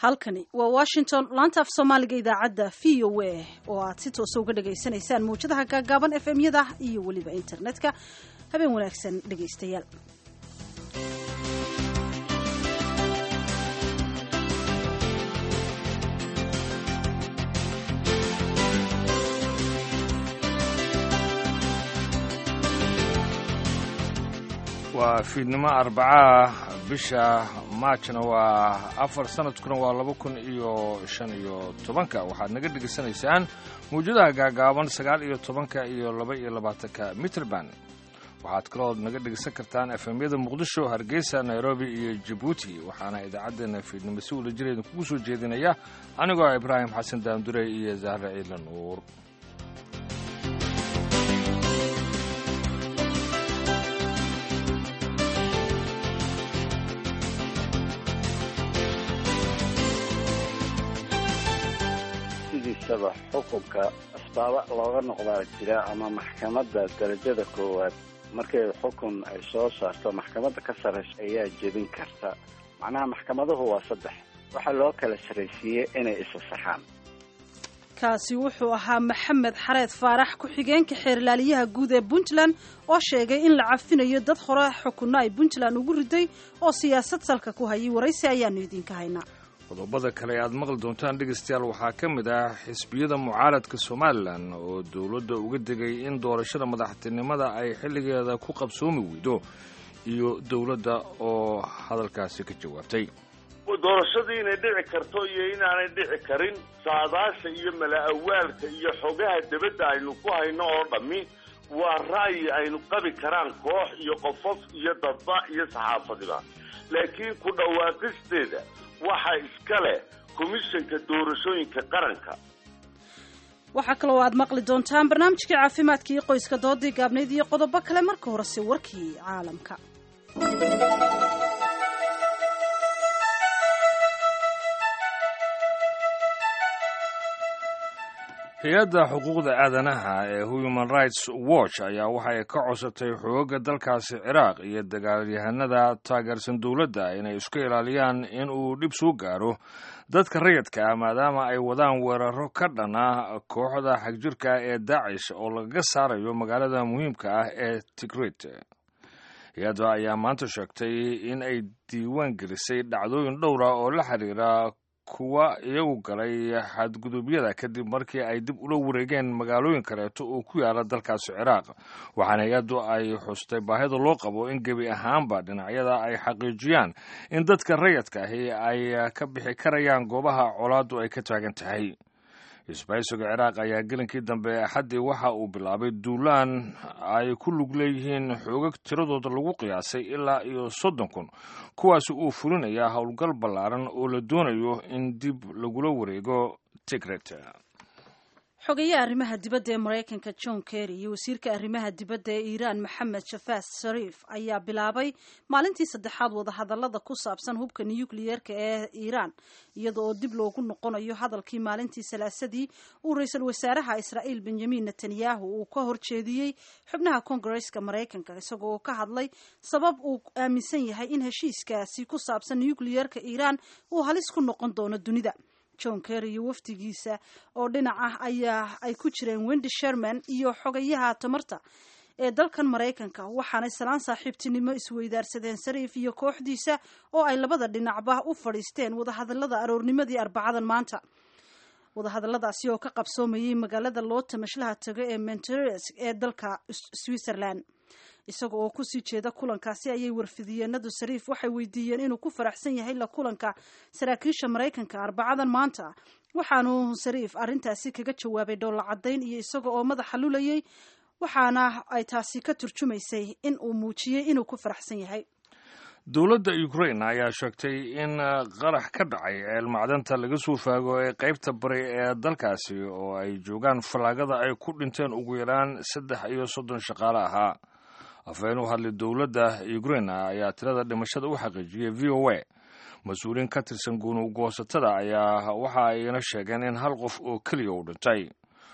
halkani waa Washington laanta af Soomaaliga idaacadda VOA oo aad si toos uga dhageysanaysaan muujadaha gaagaaban FM-yada iyo waliba internetka. habeen wanaagsan dhageystayaal. waa fiidnimo Arbaca bisha Maajna waa 4 sanadkuna waa 2015 waxaad naga dhageysanaysaan muujadaha gaagaaban 19 iyo 22 Mitrband. waxaad kaloo naga dhegeysan kartaan FM-yada Muqdisho, Hargeysa, Nairobi iyo Djibouti. waxaana idaacadeena fiidnimo si wada jireed kugu soo jeedinaya anigoo Ibrahim Xasan Daamdure iyo Zahra Ciidan Nuur. xukunka asbaaba looga noqdaa jira ama maxkamadda darajada koowaad markay xukun ay soo saarto maxkamadda ka sareysa ayaa jebin karta. macnaha maxkamaduhu waa 3 waxaa loo kala sareysiiyey inay isa saxaan. kaasi wuxuu ahaa Maxamed Xareed Faarax ku-xigeenka xeerlaaliyaha guud ee Puntland oo sheegay in la cafinayo dad hore xukunna ay Puntland ugu riday oo siyaasad salka ku hayay. waraysi ayaanu idinka haynaa. qodobada kale aad maqli doontaan dhegeystayaal waxaa ka mid ah xisbiyada mucaaradka Somaliland oo dawladda uga digay in doorashada madaxtinimada ay xilligeeda ku qabsoomi weydo iyo dawladda oo hadalkaasi ka jawaabtay. doorashadii inay dhici karto iyo inaanay dhici karin saadaasha iyo mala-awaalka iyo xogaha dibadda aynu ku hayno oo dhammi waa ra'yi aynu qabi karaan koox iyo qofof iyo dadba iyo saxaafadiba, laakiin ku dhawaaqisteeda waxaa iska leh komishanka doorashooyinka qaranka. waxaa kaloo aad maqli doontaan barnaamijkii caafimaadka iyo qoyska doodii gaabnayd iyo qodobo kale. marka horese warkii caalamka. hay-adda xuquuqda aadanaha ee Human Rights Watch ayaa waxay ka codsatay xoogga dalkaasi Ciraaq iyo dagaalyahanada taageersan dawladda inay isku ilaaliyaan in uu dhib soo gaaro dadka rayidka ah maadaama ay wadaan weeraro ka dhana kooxda xagjirka ee Daesh oo laga saarayo magaalada muhiimka ah ee Tikrit. hay-adda ayaa maanta sheegtay in ay diiwaan gelisay dhacdooyin dhowra oo la xiriira kuwa iyagu galay xadgudubyada kadib markii ay dib ula wareegeen magaalooyin kaleeto oo ku yaala dalkaasi Ciraaq. waxaana hay-addu ay xustay baahida loo qabo in gebi ahaanba dhinacyada ay xaqiijiyaan in dadka rayidka ahi ay ka bixi karayaan goobaha colaaddu ay ka taagan tahay. isbahaysiga Ciraaq ayaa gelinkii dambe Axaddii waxa uu bilaabay duulaan ay ku lug leeyihiin xoogag tiradooda lagu qiyaasay ilaa iyo 30,000 kuwaasi uu fulinaya howlgal ballaaran oo la doonayo in dib lagula wareego Tikrit. xogayaha arrimaha dibadda ee Mareykanka John Kerry iyo wasiirka arrimaha dibadda ee Iran Mohammad Javad Zarif ayaa bilaabay maalintii 3aad wadahadallada ku saabsan hubka nukliyeerka ee Iran, iyada oo dib loogu noqonayo hadalkii maalintii Salaasadii uu ra'iisul wasaaraha Israa'iil Benjamin Netanyahu uu ka horjeediyey xubnaha Kongareeska Mareykanka isagoo ka hadlay sabab uu aaminsan yahay in heshiiskaasi ku saabsan nukliyeerka Iran uu halis ku noqon doono dunida. John Kerry iyo wafdigiisa oo dhinac ah ayaa ay ku jireen Wendy Sherman iyo xogayaha tamarta ee dalkan Mareykanka, waxaanay salaan saaxiibtinimo isweydaarsadeen Zarif iyo kooxdiisa oo ay labada dhinacba u fadhiisteen wadahadallada aroornimadii Arbacadan maanta. wadahadalladaasi oo ka qabsoomayay magaalada loo tamashlaha tago ee Montreux ee dalka Switzerland. isaga oo kusii jeeda kulankaasi ayay warfidiyeenadu Zarif waxay weydiiyeen inuu ku faraxsan yahay la kulanka saraakiisha Mareykanka Arbacadan maanta. waxaanu Zarif arrintaasi kaga jawaabay dhoolla cadayn iyo isaga oo madaxa lulayay, waxaana ay taasi ka turjumaysay in uu muujiyay inuu ku faraxsan yahay. dawladda Ukraine ayaa sheegtay in qarax ka dhacay macdanta laga soo faago ee qaybta bari ee dalkaasi oo ay joogaan falaagada ay ku dhinteen ugu yaraan 33 shaqaale ahaa. afhayeen u hadlay dawladda Ukraine ayaa tirada dhimashada u xaqiijiyay VOA. mas-uuliin ka tirsan goosatada ayaa waxa ayna sheegeen in hal qof oo kaliya uu dhintay.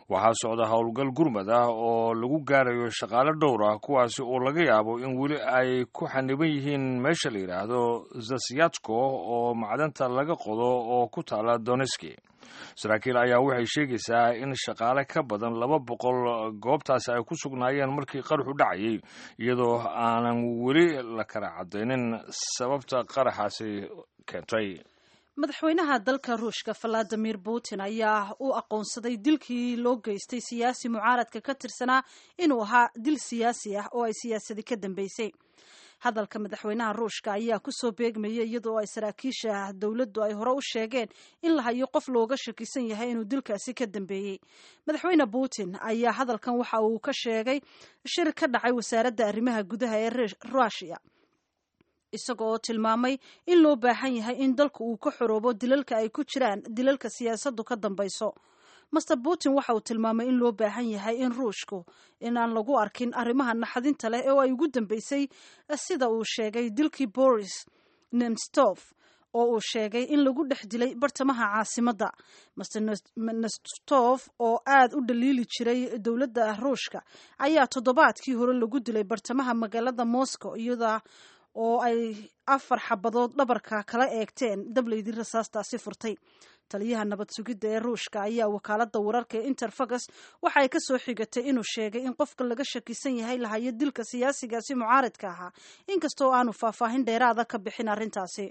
waxaa socda howlgal gurmad ah oo lagu gaarayo shaqaale dhowr ah kuwaasi oo laga yaabo in weli ay ku xaniban yihiin meesha la yidhaahdo zasyatko oo macdanta laga qodo oo ku taala Donetsk. saraakiil ayaa waxay sheegaysaa in shaqaale ka badan 200 goobtaasi ay ku sugnaayeen markii qaraxu dhacayay, iyadoo aanan weli la kala cadaynin sababta qaraxaasi keentay. madaxweynaha dalka ruushka Vladimir Putin ayaa u aqoonsaday dilkii loo geystay siyaasi mucaaradka ka tirsanaa inuu ahaa dil siyaasi ah oo ay siyaasadi ka dambeysay. hadalka madaxweynaha ruushka ayaa ku soo beegmayay iyadoo ay saraakiisha dawladdu ay hore u sheegeen in la hayo qof looga shakisan yahay inuu dilkaasi ka dambeeyey. madaxweyne Putin ayaa hadalkan waxa uu ka sheegay shir ka dhacay wasaaradda arrimaha gudaha ee Russia, isagoo oo tilmaamay in loo baahan yahay in dalku uu ka xoroobo dilalka ay ku jiraan dilalka siyaasaddu ka dambayso. Mr. Putin waxa uu tilmaamay in loo baahan yahay in ruushku inaan lagu arkin arrimaha naxadinta leh oo ay ugu dambeysay sida uu sheegay dilkii Boris Nemtsov oo uu sheegay in lagu dhex dilay bartamaha caasimadda. Mr. Nemtsov oo aad u dhaliili jiray dowladda ruushka ayaa toddobaadkii hore lagu dilay bartamaha magaalada Moscow iyada oo ay 4 xabadood dhabarka kala eegteen dableydii rasaastaasi furtay. taliyaha nabad sugidda ee ruushka ayaa wakaaladda wararka ee Interfax waxa ay ka soo xigatay inuu sheegay in qofka laga shakisan yahay la hayo dilka siyaasigaasi mucaaradka ahaa, inkastoo aanu faahfaahin dheeraada ka bixin arrintaasi.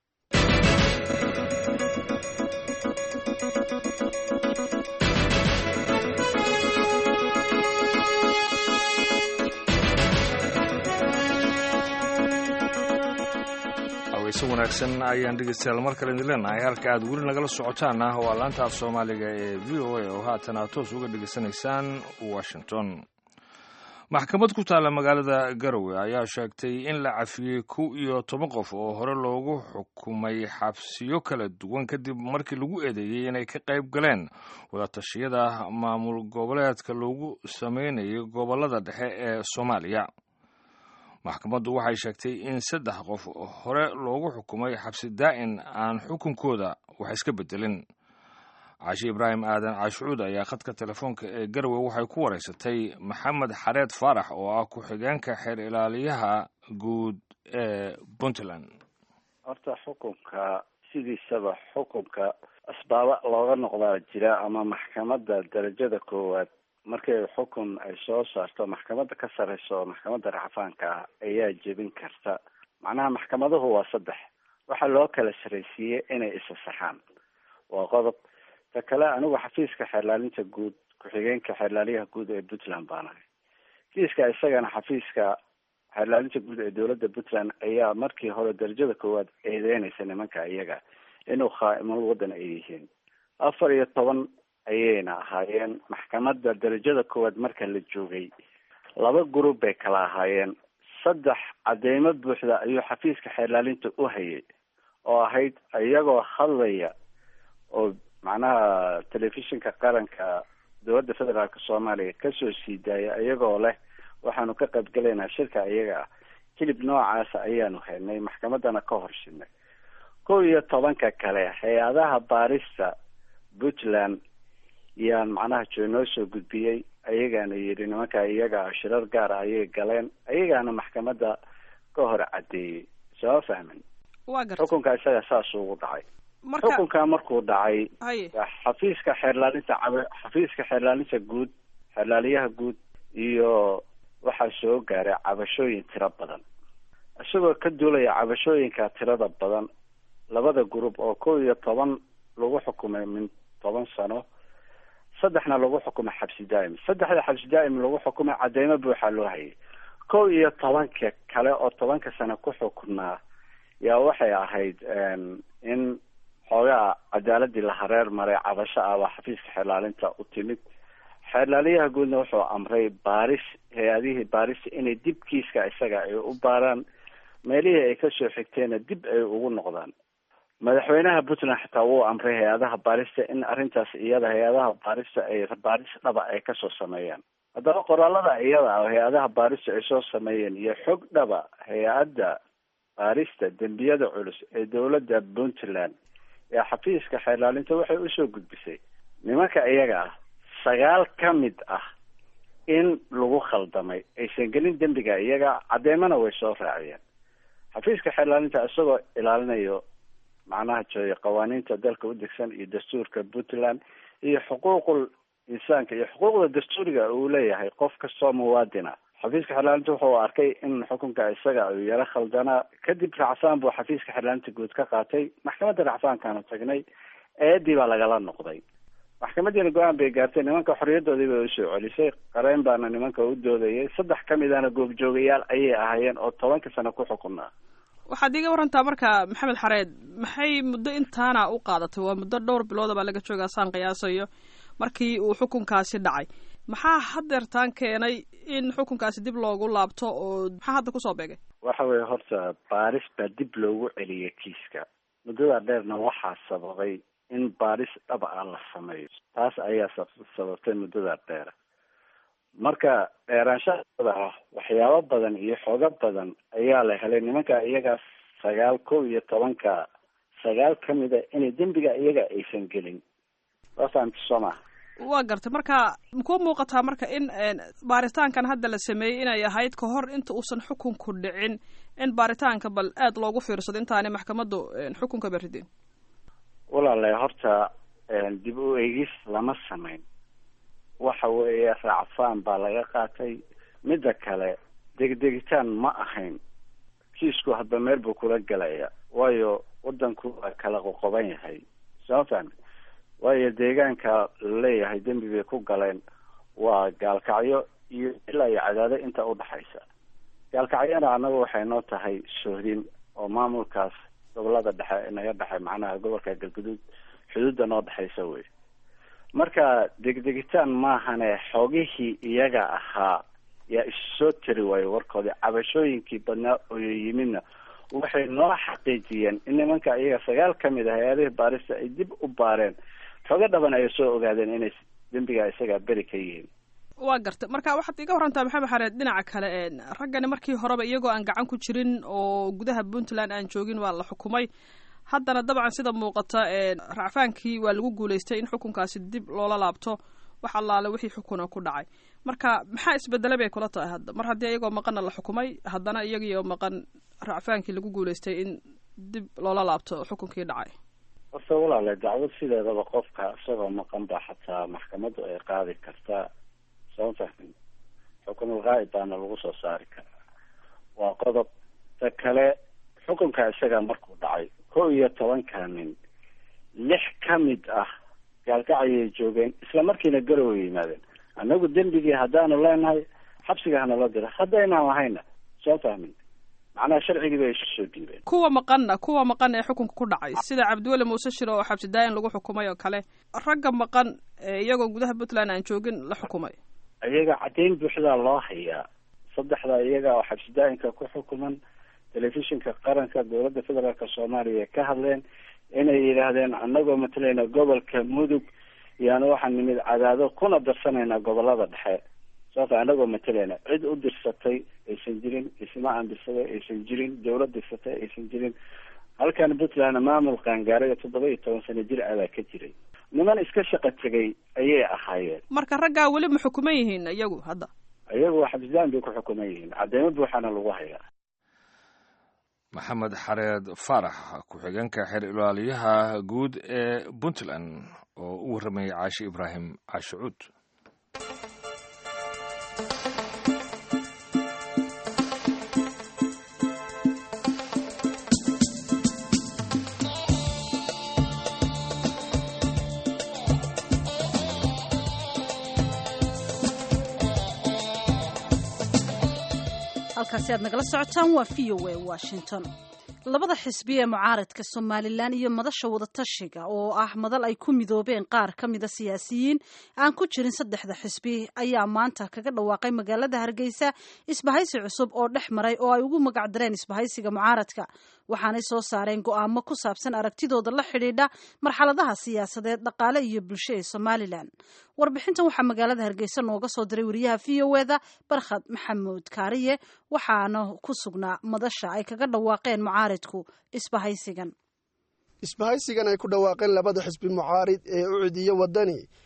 si wanaagsan ayaan dhegeystayaal mar kale idin leenahay halka aad weli nagala socotaana waa laanta af Soomaaliga ee VOA oo haatan aad toos uga dhegeysanaysaan Washington. maxkamad ku taala magaalada Garowe ayaa sheegtay in la cafiyey 11 qof oo hore loogu xukumay xabsiyo kala duwan kadib markii lagu eedeeyay inay ka qayb galeen wada tashiyada maamul goboleedka loogu sameeyay gobolada dhexe ee Soomaaliya. maxkamaddu waxay sheegtay in 3 qof hore loogu xukumay xabsi daa'in aan xukunkooda wax iska bedelin. Caashi Ibraahim Aadan Caashuud ayaa khadka telefoonka ee Garowe waxay ku wareysatay Maxamed Xareed Faarax oo ah ku-xigeenka xeer ilaaliyaha guud ee Puntland. horta xukunka sidiisaba xukunka asbaaba looga noqdaa jira ama maxkamadda darajada koowaad markay xukun ay soo saarto maxkamadda ka sareyso maxkamadda racfaanka ah ayaa jebin karta. macnaha maxkamaduhu waa 3 waxa loo kala sareysiiyey inay isasaxaan waa qodob. ta kale anigu xafiiska xeerlaalinta guud ku-xigeenka xeerlaaliyaha guud ee Puntland baan ahay. kiiska isagana xafiiska xeerlaalinta guud ee dowladda Puntland ayaa markii hore darajada koowaad eedeynaysa nimanka iyaga inuu khaa'imal wadan ay yihiin. 14 ayayna ahaayeen. maxkamadda darajada koowaad marka la joogay 2 group bay kala ahaayeen. 3 cadeymo buuxda ayuu xafiiska xeerlaalinta u hayay oo ahayd iyagoo hadlaya oo macnaha telefishinka qaranka dowladda federaalka Soomaaliya ka soo siidaaya iyagoo leh waxaanu ka qayb galaynaa shirka iyaga ah. kilib noocaas ayaanu helnay maxkamadana ka horshinay. 11 kale hay'adaha baarista Puntland yaan macnaha joonoo soo gudbiyey ayagana yiri nimanka iyaga shirar gaar ah ayay galeen ayagana maxkamadda ka hor cadeeyay. soo fahmin xukunka isaga saas ugu dhacay. xukunka markuu dhacay xafiiska xeerlaalinta guud xeerlaaliyaha guud iyo waxaa soo gaaray cabashooyin tiro badan. isagoo ka duulaya cabashooyinka tirada badan 2 group oo 11 lagu xukumay min 10 sano 3 lagu xukumay xabsi daa'im. 3 xabsi daa'im lagu xukumay cadeymo buuxa loo hayay. 11 kale oo 10 sano ku xukunaa yaa waxay ahayd in xoogaa cadaaladii la hareer maray cabasho ah xafiiska xeerlaalinta u timid. xeerlaaliyaha guudna wuxuu amray baaris hay'adihii baarista inay dib kiiska isaga ay u baaraan meelihii ay ka soo xigteena dib ay ugu noqdaan. madaxweynaha Puntland xitaa wuu amray hay'adaha baarista in arrintaas iyada hay'adaha baarista ay baaris dhaba ay ka soo sameeyaan. haddaba qoraalada iyada ah hay'adaha baarista ay soo sameeyeen iyo xog dhaba hay'adda baarista dembiyada culus ee dowladda Puntland ee xafiiska xeerlaalinta waxay u soo gudbisay nimanka iyaga ah 9 ka mid ah in lagu khaldamay aysan gelin dembiga iyaga, caddeemana way soo raaciyeen. xafiiska xeerlaalinta isagoo ilaalinayo macnaha jooya qawaaniinta dalka u degsan iyo dastuurka Puntland iyo xuquuqul insaanka iyo xuquuqda dastuuriga uu leeyahay qof kastoo muwaadina. xafiiska xeerlaalinta wuxuu arkay in xukunka isaga uu yara khaldanaa, kadib racfaan buu xafiiska xeerlaalinta guud ka qaatay. maxkamadda racfaankaanu tagnay, eedii baa lagala noqday. maxkamadiina go-aan bay gaartay, nimanka xorriyadoodii bay usoo celisay. qareen baana nimanka u doodayay, 3 ka midana goobjoogayaal ayay ahaayeen oo 10 sano ku xukunaa. waxaad iga warantaa marka maxamed xareed, maxay muddo intaana u qaadatay? waa muddo dhowr bilooda baa laga joogaa saan qiyaasayo markii uu xukunkaasi dhacay. maxaa hadeertaan keenay in xukunkaasi dib loogu laabto, oo maxaa hadda kusoo beegay? waxa weeye horta baaris baa dib loogu celiyay kiiska. muddada dheerna waxaa sababay in baaris dhaba ah la sameeyo. taas ayaa sababtay muddada dheer. marka dheeraanshahooda ah waxyaabo badan iyo xoogo badan ayaa la helay. nimanka iyagaas 11 9 ka mida inay dembiga iyaga aysan gelin. waasaansoma waa gartay. marka makuu muuqataa marka in baaritaankan hadda la sameeyey inay ahayd ka hor inta uusan xukunku dhicin, in baaritaanka bal aada loogu fiirsado intaanay maxkamaddu xukunka baridin? walaale horta dib u eegis lama samayn. waxa weeye racfaan baa laga qaatay. midda kale degdegitaan ma ahayn. kiisku hadba meel buu kula gelaya, waayo wadanku waa kala qoqoban yahay. sababtan waayo deegaanka laleeyahay dembi bay ku galeen waa gaalkacyo iyo ilaa iyo Cadaado inta u dhaxaysa. gaalkacyana anagu waxay noo tahay sohdin oo maamulkaas gobolada dhexe inaga dhaxay, macnaha gobolka Galgaduud xuduudda noo dhaxaysa wey. marka degdegitaan maahane xoogihii iyaga ahaa yaa isoo tiri waayo warkoodii. cabashooyinkii badnaa oo yimidna waxay noo xaqiijiyeen in nimanka iyaga 9 ka mid ah hay'adaha baarista ay dib u baareen, xooga dhaban ay soo ogaadeen inay dembiga isaga beri ka yihiin. waa gartay. marka waxaad iga warantaa maxamed xareed, dhinaca kale raggani markii horeba iyagoo aan gacan ku jirin oo gudaha Puntland aan joogin waa la xukumay. haddana dabcan sida muuqata racfaankii waa lagu guulaystay in xukunkaasi dib loola laabto wax allaale wixii xukuna ku dhacay. marka maxaa isbedelay bay kula tahay hadda mar haddii iyagoo maqanna la xukumay, haddana iyagii oo maqan racfaankii lagu guulaystay in dib loola laabto xukunkii dhacay? horta walaale dacwad sideedaba qofka isagoo maqan baa xataa maxkamaddu ay qaadi kartaa. sababta xukunul ghaa'ib baana lagu soo saari karaa. waa qodob. ta kale xukunka isaga markuu dhacay 11 nin 6 ka mid ah gaalkacyay joogeen, isla markiina garow yimaadeen. anagu dembigii haddaanu leenahay xabsiga hana loo dira, haddaynaan lahayna soo fahmin. macnaha sharcigii bay isu soo dhiibeen. kuwa maqan ee xukunka ku dhacay sida Cabdiweli Muuse Shiro oo xabsi daayin lagu xukumay oo kale, ragga maqan iyagoo gudaha Puntland aan joogin la xukumay, iyaga caddeyn buuxda loo hayaa. 3 iyaga oo xabsi daayinka ku xukuman. telefishinka qaranka dowladda federaalka Soomaaliya ka hadleen inay yiraahdeen anagoo matalayna gobolka Mudug yaana waxaan nimid Cadaado kuna darsanayna gobolada dhexe. sababta anagoo matalayna cid u dirsatay aysan jirin, isma aan dirsaday aysan jirin, dowlad dirsatay aysan jirin. halkan Puntland maamul qaangaaray 17 sano jir ayaa ka jiray. niman iska shaqo tagay ayay ahaayeen. marka raggaa weli ma xukuman yihiin iyagu? hadda iyagu xabsiyaan bay ku xukuman yihiin, cadeymo buuxana lagu hayaa. maxamed xareed faarax, ku-xigeenka xeer ilaaliyaha guud ee Puntland, oo u warramayay Caashi Ibraahim Caashucuud. halkaasi aad nagala socotaan waa VOA Washington. labada xisbi ee mucaaradka Somaliland iyo madasha wadatashiga oo ah madal ay ku midoobeen qaar ka mida siyaasiyiin aan ku jirin 3 xisbi ayaa maanta kaga dhawaaqay magaalada Hargeysa isbahaysi cusub oo dhex maray oo ay ugu magac dareen isbahaysiga mucaaradka. waxaanay soo saareen go'aamo ku saabsan aragtidooda la xidhiidha marxaladaha siyaasadeed, dhaqaale iyo bulsho ee Somaliland. warbixintan waxaa magaalada Hargeysa nooga soo diray wariyaha VOA-da Barkhad Maxamuud Kaariye, waxaana ku sugnaa madasha ay kaga dhawaaqeen mucaaradku isbahaysigan ay ku dhawaaqeen labada xisbi mucaarid ee u cidiyo wadani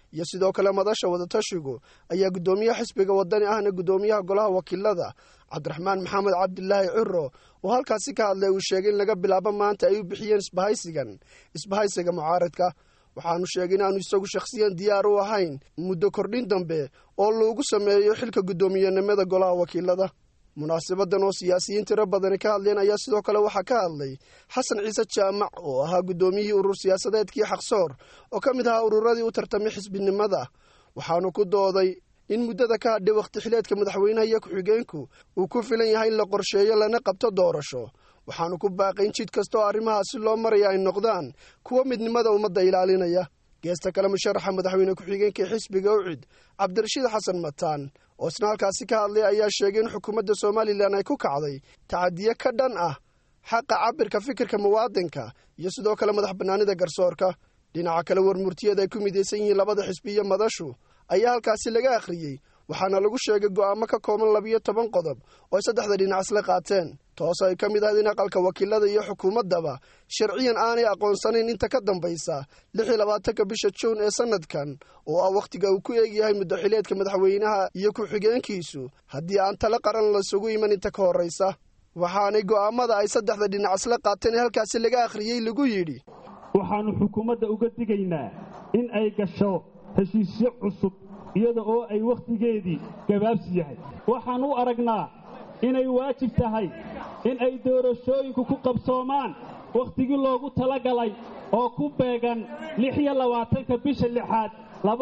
iyo sidoo kale madasha wadatashigu ayaa guddoomiyaha xisbiga wadani ahna guddoomiyaha golaha wakiilada cabdiraxmaan maxamed cabdilaahi ciro oo halkaasi ka hadlay uu sheegay in laga bilaabo maanta ay u bixiyeen isbahaysiga mucaaradka. waxaanu sheegay in aanu isagu shakhsiyan diyaar u ahayn muddo kordhin dambe oo loogu sameeyo xilka guddoomiyenimada golaha wakiilada. munaasabadan oo siyaasiyiin tiro badani ka hadleen ayaa sidoo kale waxaa ka hadlay xasan ciise jaamac oo ahaa guddoomiyihii urur siyaasadeedkii xaqsoor oo ka mid ahaa ururadii u tartamay xisbinimada. waxaanu ku dooday in muddada ka hadhay wakhti xileedka madaxweynaha iyo ku-xigeenku uu ku filan yahay in la qorsheeyo lana qabto doorasho. waxaanu ku baaqay in jid kasta oo arrimahaasi loo maraya ay noqdaan kuwa midnimada ummadda ilaalinaya. geesta kale musharaxa madaxweyne ku-xigeenka xisbiga ucid cabdirashiid xasan mataan oo isna halkaasi ka hadlay ayaa sheegay in xukuumadda somalilan ay ku kacday tacadiye ka dhan ah xaqa cabirka fikirka muwaadinka iyo sidoo kale madax bannaanida garsoorka. dhinaca kale warmurtiyeed ay ku midaysan yihiin labada xisbi iyo madashu ayaa halkaasi laga akhriyey, waxaana lagu sheegay go'aamo ka kooban 12 qodob oo ay saddexda dhinac isla qaateen, toos ay ka mid ahayd in aqalka wakiilada iyo xukuumaddaba sharciyan aanay aqoonsanayn inta ka dambaysa 26 bisha Juun ee sanadkan oo ah wakhtiga uu ku eegyahay muddo xileedka madaxweynaha iyo ku-xigeenkiisu haddii aan tala qaran la isugu iman inta ka horraysa. waxaanay go'aamada ay saddexda dhinac isla qaateen ee halkaasi laga akhriyey lagu yidhi waxaanu xukuumadda uga digaynaa in ay gasho heshiisyo cusub iyada oo ay wakhtigeedii gabaabsi yahay. waxaan u aragnaa inay waajib tahay in ay doorashooyinku ku qabsoomaan wakhtigii loogu talagalay oo ku beegan 26 bisha 6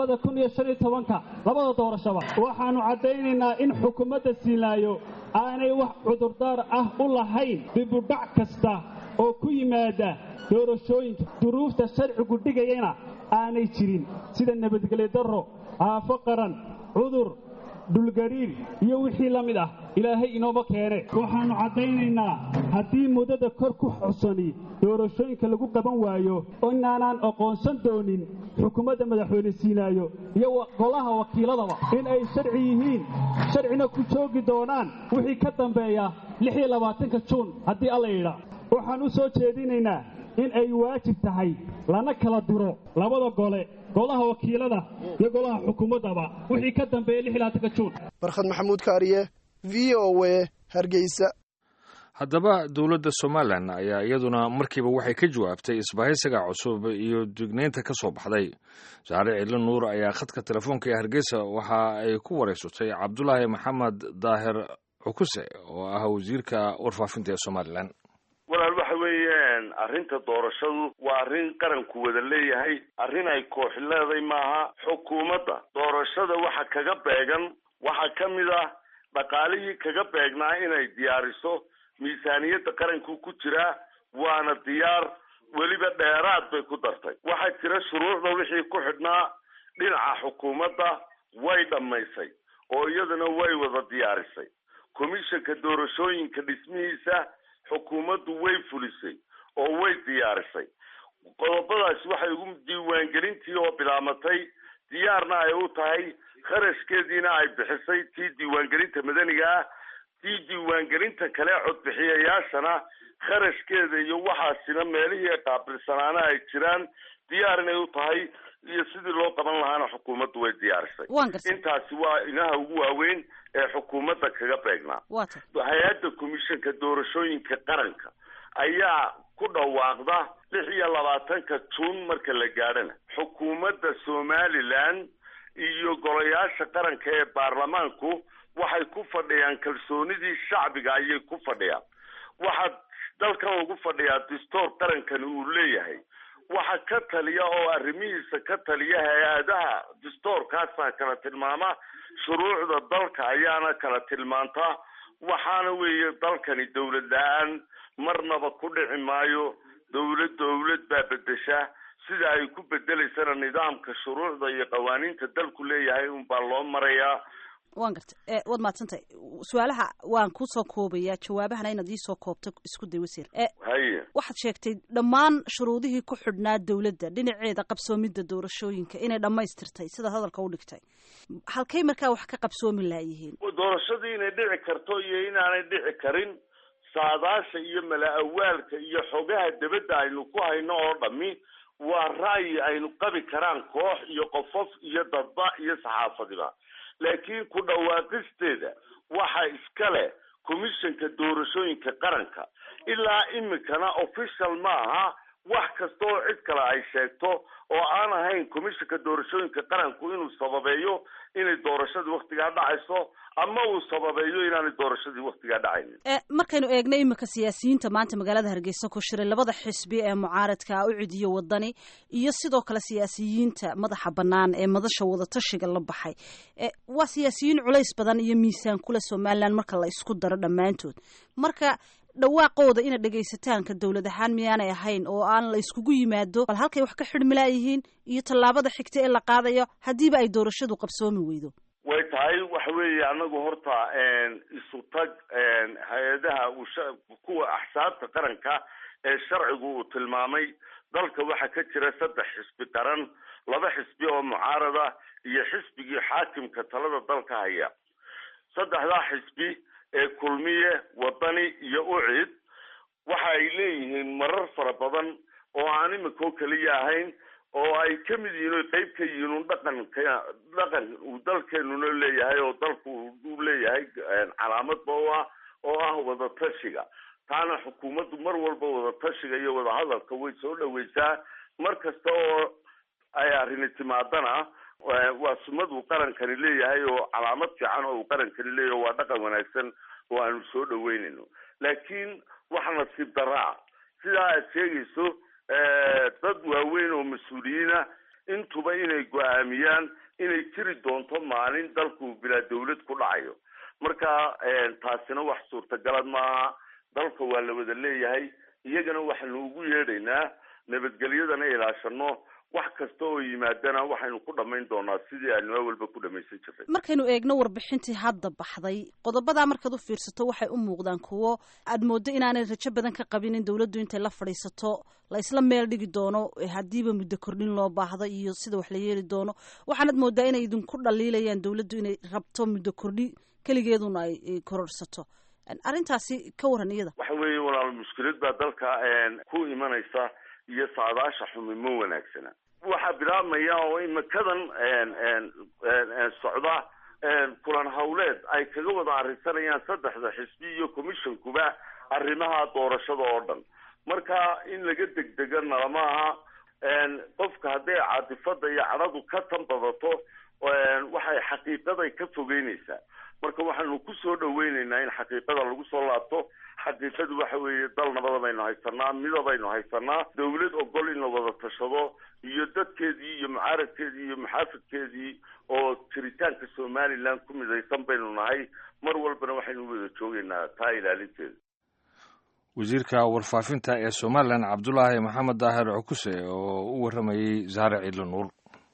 2015 labada doorashaba. waxaanu caddaynaynaa in xukuumadda Siinaayo aanay wax cudurdaar ah u lahayn dib u dhac kasta oo ku yimaada doorashooyinka duruufta sharcigu dhigayana aanay jirin, sida nabadgelyo darro, aafo qaran, cudur, dhulgariir iyo wixii la mid ah ilaahay inooma keene. waxaanu caddaynaynaa haddii muddada kor ku xusani doorashooyinka lagu qaban waayo oo inaanaan aqoonsan doonin xukuumadda madaxweyne Siinaayo iyo golaha wakiiladaba in ay sharci yihiin, sharcina ku joogi doonaan wixii ka dambeeya 26 Juun haddii alla yidhaa. waxaan u soo jeedinaynaa in ay waajib tahay lana kala diro labada gole, golaha wakiilada iyo golaha xukuumaddaba wixii ka dambeeya 26 Juun. barkhad maxamuud kaariye, VOA, Hargeysa. haddaba dowladda Somalilan ayaa iyaduna markiiba waxay ka jawaabtay isbahaysiga cusub iyo digniinta ka soo baxday. Saare Ciidle Nuur ayaa khadka telefoonka ee Hargeysa waxa ay ku wareysatay Cabdulaahi Maxamed Daahir Cukuse oo ah wasiirka warfaafinta ee Somalilan. walaal waxa weeyaan arrinta doorashadu waa arrin qaranku wada leeyahay, arrin ay koox leedahay maaha. xukuumadda doorashada waxa kaga beegan waxa ka mid ah dhaqaalihii kaga beegnaa inay diyaariso miisaaniyadda qaranku ku jira, waana diyaar, weliba dheeraad bay ku dartay. waxaa jira shuruucda wixii ku xidhnaa dhinaca xukuumadda way dhammaysay oo iyadana way wada diyaarisay. komishanka doorashooyinka dhismihiisa xukuumaddu way fulisay oo way diyaarisay. qodobadaasi waxay ugu diiwaangelintii oo bilaamatay, diyaarna ay u tahay, kharashkeediina ay bixisay tii diiwaangelinta madaniga ah, tii diiwaangelinta kale codbixiyayaashana kharashkeeda iyo waxaasina meelihii ay qaabilsanaana ay jiraan, diyaar inay u tahay, iyo sidii loo qaban lahaana xukuumaddu way diyaarisay. intaasi waa inaha ugu waaweyn ee xukuumadda kaga beegnaa. hay-adda komishanka doorashooyinka qaranka ayaa ku dhawaaqda 26 Juun marka la gaadhana xukuumadda Somalilan iyo golayaasha qaranka ee baarlamaanku waxay ku fadhiyaan kalsoonidii shacbiga ayay ku fadhiyaan. waxa dalkan ugu fadhiyaa dastuur qarankan uu leeyahay, waxa ka taliya oo arrimihiisa ka taliya hay-adaha dastuurkaasa kala tilmaama, shuruucda dalka ayaana kala tilmaanta. waxaana weeye dalkani dowlad la-aan marnaba ku dhici maayo. dowlad baa bedesha, sida ay ku bedelaysana nidaamka shuruucda iyo qawaaniinta dalku leeyahay unbaa loo marayaa. waan gartay waad mahadsantahay. su-aalaha waan kusoo koobayaa, jawaabahana inaad iisoo koobto isku day wasiir. haye waxaad sheegtay dhammaan shuruudihii ku xidhnaa dowladda dhinaceeda qabsoomidda doorashooyinka inay dhammaystirtay sidaad hadalka u dhigtay. halkay markaa wax ka qabsoomi laayihiin? doorashadii inay dhici karto iyo inaanay dhici karin, saadaasha iyo mala-awaalka iyo xogaha debadda aynu ku hayno oo dhammi waa ra'yi aynu qabi karaan koox iyo qofof iyo dadba iyo saxaafadiba laakiin ku dhawaaqisteeda waxa iska leh commissionka doorashooyinka qaranka ilaa imikana official maaha wax kasta oo cid kale ay sheegto oo aan ahayn commissionka doorashooyinka qaranku inuu sababeeyo inay doorashadii waqtigaa dhacayso ama uu sababeeyo inaanay doorashadii waqtigaa dhacaynin. Markaynu eegno imika siyaasiyiinta maanta magaalada Hargeysa ku shiray labada xisbi ee mucaaradka u cidiyo wadani iyo sidoo kale siyaasiyiinta madaxa bannaan ee madasha wadatashiga la baxay waa siyaasiyiin culays badan iyo miisaan kula Somaliland marka la isku daro dhammaantood. Marka dhawaaqooda ina dhageysataanka dawlad ahaan miyaanay ahayn oo aan la iskugu yimaado bal halkay wax ka xidhmilaayihiin iyo tallaabada xigta ee la qaadayo hadiiba ay doorashadu qabsoomi weydo. way tahay waxa weeye anagu horta isu tag hay-adaha kuwa axsaabta qaranka ee sharcigu uu tilmaamay dalka waxaa ka jira 3 xisbi qaran 2 xisbi oo mucaarada iyo xisbigii xaakimka talada dalka haya 3 xisbi ee kulmiye wadani iyo ucid waxa ay leeyihiin marar fara badan oo aan imika kaliya ahayn oo ay ka mid yihiin qayb ka yihiin dhaqan uu dalkeenu leeyahay oo dalku uu leeyahay calaamad oo ah wada tashiga taana xukuumaddu mar walba wada tashiga iyo wada hadalka way soo dhaweysaa mar kasta oo ay arrin timaadana waa sumad uu qarankani leeyahay oo calaamad fiican oo uu qarankani leeyahay waa dhaqan wanaagsan oo aanu soo dhaweynayno laakiin waxa nasiib daraa sidaa aad sheegayso dad waaweyn oo mas-uuliyiina intuba inay go-aamiyaan inay jiri doonto maalin dalku bilaa dawlad ku dhacayo marka taasina wax suurtagalad maaha dalka waa la wada leeyahay iyagana waxaanu ugu yeedhaynaa nabadgelyadana ilaashano wax kasta oo yimaadana waxaynu ku dhamayn doonaa sidii aanu awalba ku dhamaysan jirnay. Markaynu eegno warbixintii hadda baxday qodobada markaad u fiirsato waxay u muuqdaan kuwo aad moodo inaanay rajo badan ka qabin in dawladdu intay la fadhiisato la isla meel dhigi doono hadiiba muddo kordhin loo baahdo iyo sida wax la yeeli doono waxaanad moodaa inay idinku dhaliilayaan dawladdu inay rabto muddo kordhi kaligeeduna ay kororsato arrintaasi ka waran iyada. waxa weeye walaal mushkilad baa dalka ku imanaysa iyo saadaasha xumi ma wanaagsana waxaa bilaabmaya oo imikadan socda kulan hawleed ay kaga wada arrinsanayaan 3 xisbi iyo commissionkuba arrimaha doorashada oo dhan marka in laga degdega nalamaha qofka hadday caadifada iyo cadhadu ka tanbadato waxay xaqiiqaday ka fogeynaysaa marka waxaanu ku soo dhaweynaynaa in xaqiiqada lagu soo laabto xaqiiqadu waxa weeye dal nabada baynu haysanaa midabaynu haysanaa dawlad ogol in la wada tashado iyo dadkeedii iyo mucaaradkeedii iyo maxaafidkeedii oo jiritaanka Somaliland ku midaysan baynu nahay mar walbana waxaynu wada joogaynaa taa ilaalinteeda. wasiirka warfaafinta ee Somaliland Cabdullaahi Maxamed Daahir Cukuse oo u waramayay Zaare Ciidlo Nuur.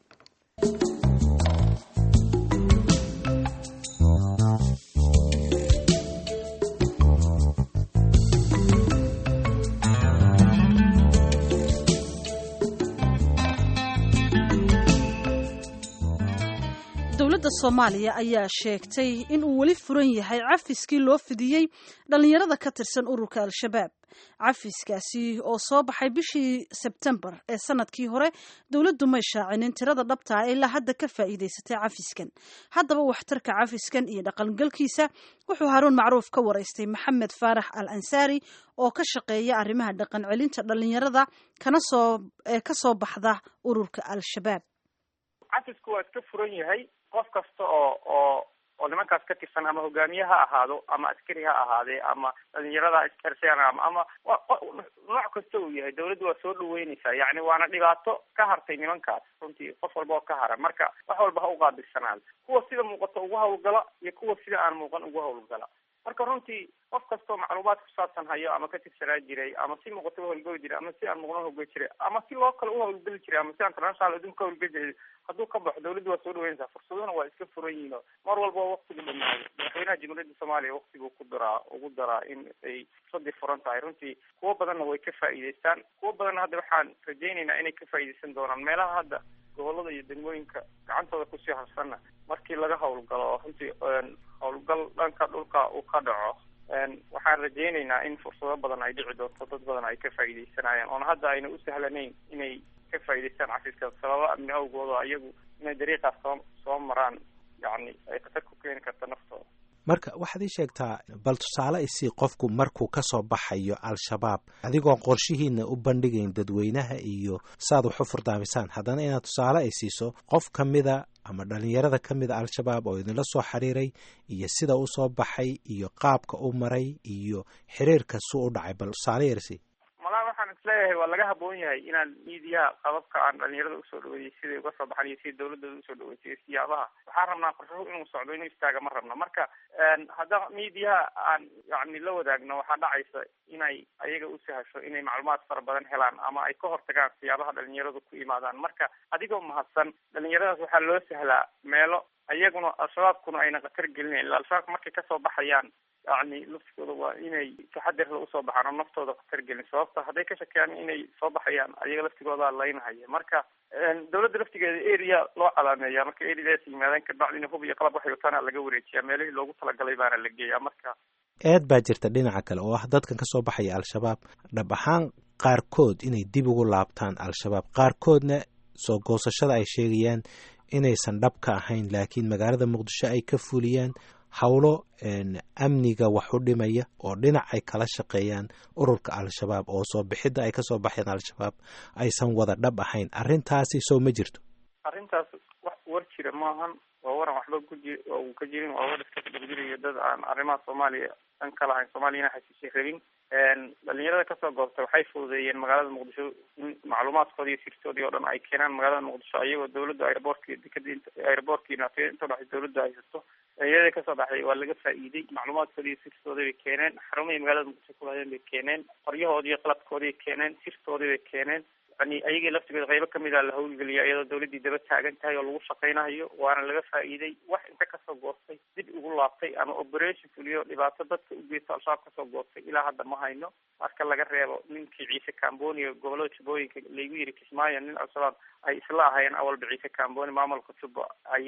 dowladda Soomaaliya ayaa sheegtay in uu wali furan yahay cafiskii loo fidiyay dhalinyarada ka tirsan ururka Al-Shabaab. Cafiskaasi oo soo baxay bishii September ee sanadkii hore dowladdu ma shaacinin tirada dhabta ah ilaa hadda ka faa'iideysatay cafiskan. Haddaba waxtarka cafiskan iyo dhaqangalkiisa wuxuu Haruun Macruuf ka wareystay Maxamed Faarax Al-Ansari oo ka shaqeeya arrimaha dhaqan celinta dhalinyarada ka soo baxda ururka Al-Shabaab. cafisku waa iska furan yahay qof kasta oo nimankaas ka tirsan ama hogaamiye ha ahaado ama askari ha ahaadee ama dhalinyarada iskarsiyan ama nooc kasta uu yahay dawladdu waa soo dhaweynaysaa yacni waana dhibaato ka hartay nimankaas runtii qof walba oo ka hara marka wax walba ha uqaabilsanaado kuwa sida muuqata ugu hawlgala iyo kuwa sida aan muuqan ugu hawlgala marka runtii qof kastoo macluumaad ku saabsan hayo ama ka tirsanaa jiray ama si muuqata u hawlgeli jiray ama si aan muuqan u hawlgeli jiray ama si loo kale u hawlgeli jiray ama si international adduunka ka hawlgeli jiray hadduu ka baxo dawladdu waa soo dhaweynaysaa fursaduna waa iska furan yihiin mar walba waqtigu dhamaado madaxweynaha jamhuuriyadda Soomaaliya waqtigu ugu daraa in ay fursadii furan tahay runtii kuwo badanna way ka faa'iideystaan kuwo badanna hadda waxaan rajaynaynaa inay ka faa'iideysan doonaan meelaha hadda gobolada iyo degmooyinka gacantooda kusii harsanna markii laga hawlgalo runtii hawlgal dhanka dhulka uu ka dhaco waxaan rajaynaynaa in fursado badan ay dhici doonto dad badan ay ka faa'iideysanayaan oona hadda ayna u sahlanayn inay ka faa'iidaystaan cafiska sababo amni awgooda ayagu inay dariiqaas soo maraan yani ay khatar ku keeni karta naftooda. marka waxaad ii sheegtaa bal tusaale isii qofku markuu ka soo baxayo al-shabaab adigoon qorshihiina u bandhigayn dadweynaha iyo saaad wax u furdaamisaan haddana inaad tusaale ay siiso qof ka mida ama dhalinyarada ka mida al-shabaab oo idinla soo xiriiray iyo sida u soo baxay iyo qaabka u maray iyo xiriirka suu u dhacay bal tusaale yarsi. malaa waxaan isleeyahay waa laga haboon yahay inaan miidiyaha qababka aan dhalinyarada usoo dhaweeyey siday uga soo baxan iyo sida dawladooda usoo dhaweysay siyaabaha waxaan rabnaa qorshuhu inuu socdo inuu istaaga ma rabna marka haddaba miidiyaha aan yani la wadaagno waxaa dhacaysa inay ayaga u sahasho inay macluumaad fara badan helaan ama ay ka hortagaan siyaabaha dhalinyaradu ku imaadaan marka adigoo mahadsan dhalinyaradaas waxaa loo sahlaa meelo ayaguna al-shabaabkuna ayna khatar gelinayn ila al-shabaabka markay kasoo baxayaan yani laftigooda waa inay taxadirla usoo baxaan oo naftooda khatar gelin sababta hadday ka shakeyaan inay soo baxayaan ayaga laftigooda laynahaya marka dawladda laftigeeda area loo calaameeya marka areadaas yimaadaan kabacdina hub iyo qalab waxay wataana laga wareejiyaa meelihii loogu talagalay baana la geeyaa marka eed baa jirta dhinaca kale oo ah dadkan ka soo baxaya al-shabaab dhab ahaan qaarkood inay dib ugu laabtaan al-shabaab qaarkoodna soo goosashada ay sheegayaan inaysan dhab ka ahayn laakiin magaalada muqdisho ay ka fuliyaan howlo amniga wax u dhimaya oo dhinac ay kala shaqeeyaan ururka al-shabaab oo soo bixidda ay kasoo baxeen al-shabaab aysan wada dhab ahayn arrintaasi soo ma jirto. arrintaas wax war jira maahan waa waran waxba uu ka jirin waa war iska dhexjirayo dad aan arrimaha soomaaliya dhan ka lahayn soomaaliyana xasiishay rabin dhalinyarada kasoo goobtay waxay fududeeyeen magaalada muqdisho in macluumaadkoodi iyo sirtoodii oo dhan ay keenaan magaalada muqdisho ayagoo dawladda aeroboortkiina inta dhaxay dawladda ay hasto dhalinyarada kasoo baxday waa laga faa'iiday macluumaadkoodi iyo sirtoodii bay keeneen xarumihii magaalada muqdisho ku hayeen bay keeneen qoryahoodii iyo qalabkoodii bay keeneen sirtoodii bay keeneen yani ayagii laftigood qaybo kamid a la hawlgeliya iyadoo dawladdii daba taagan tahay oo lagu shaqaynayo waana laga faa'iiday wax inta kasoo goostay dib ugu laabtay ama operation fuliyo dhibaato dadka u geysto al-shabaab kasoo goostay ilaa hadda ma hayno marka laga reebo ninkii ciise camboni oo gobolada jubbooyinka laygu yiri kismaayo nin al-shabaab ay isla ahayeen awalba ciise camboni maamulka jubba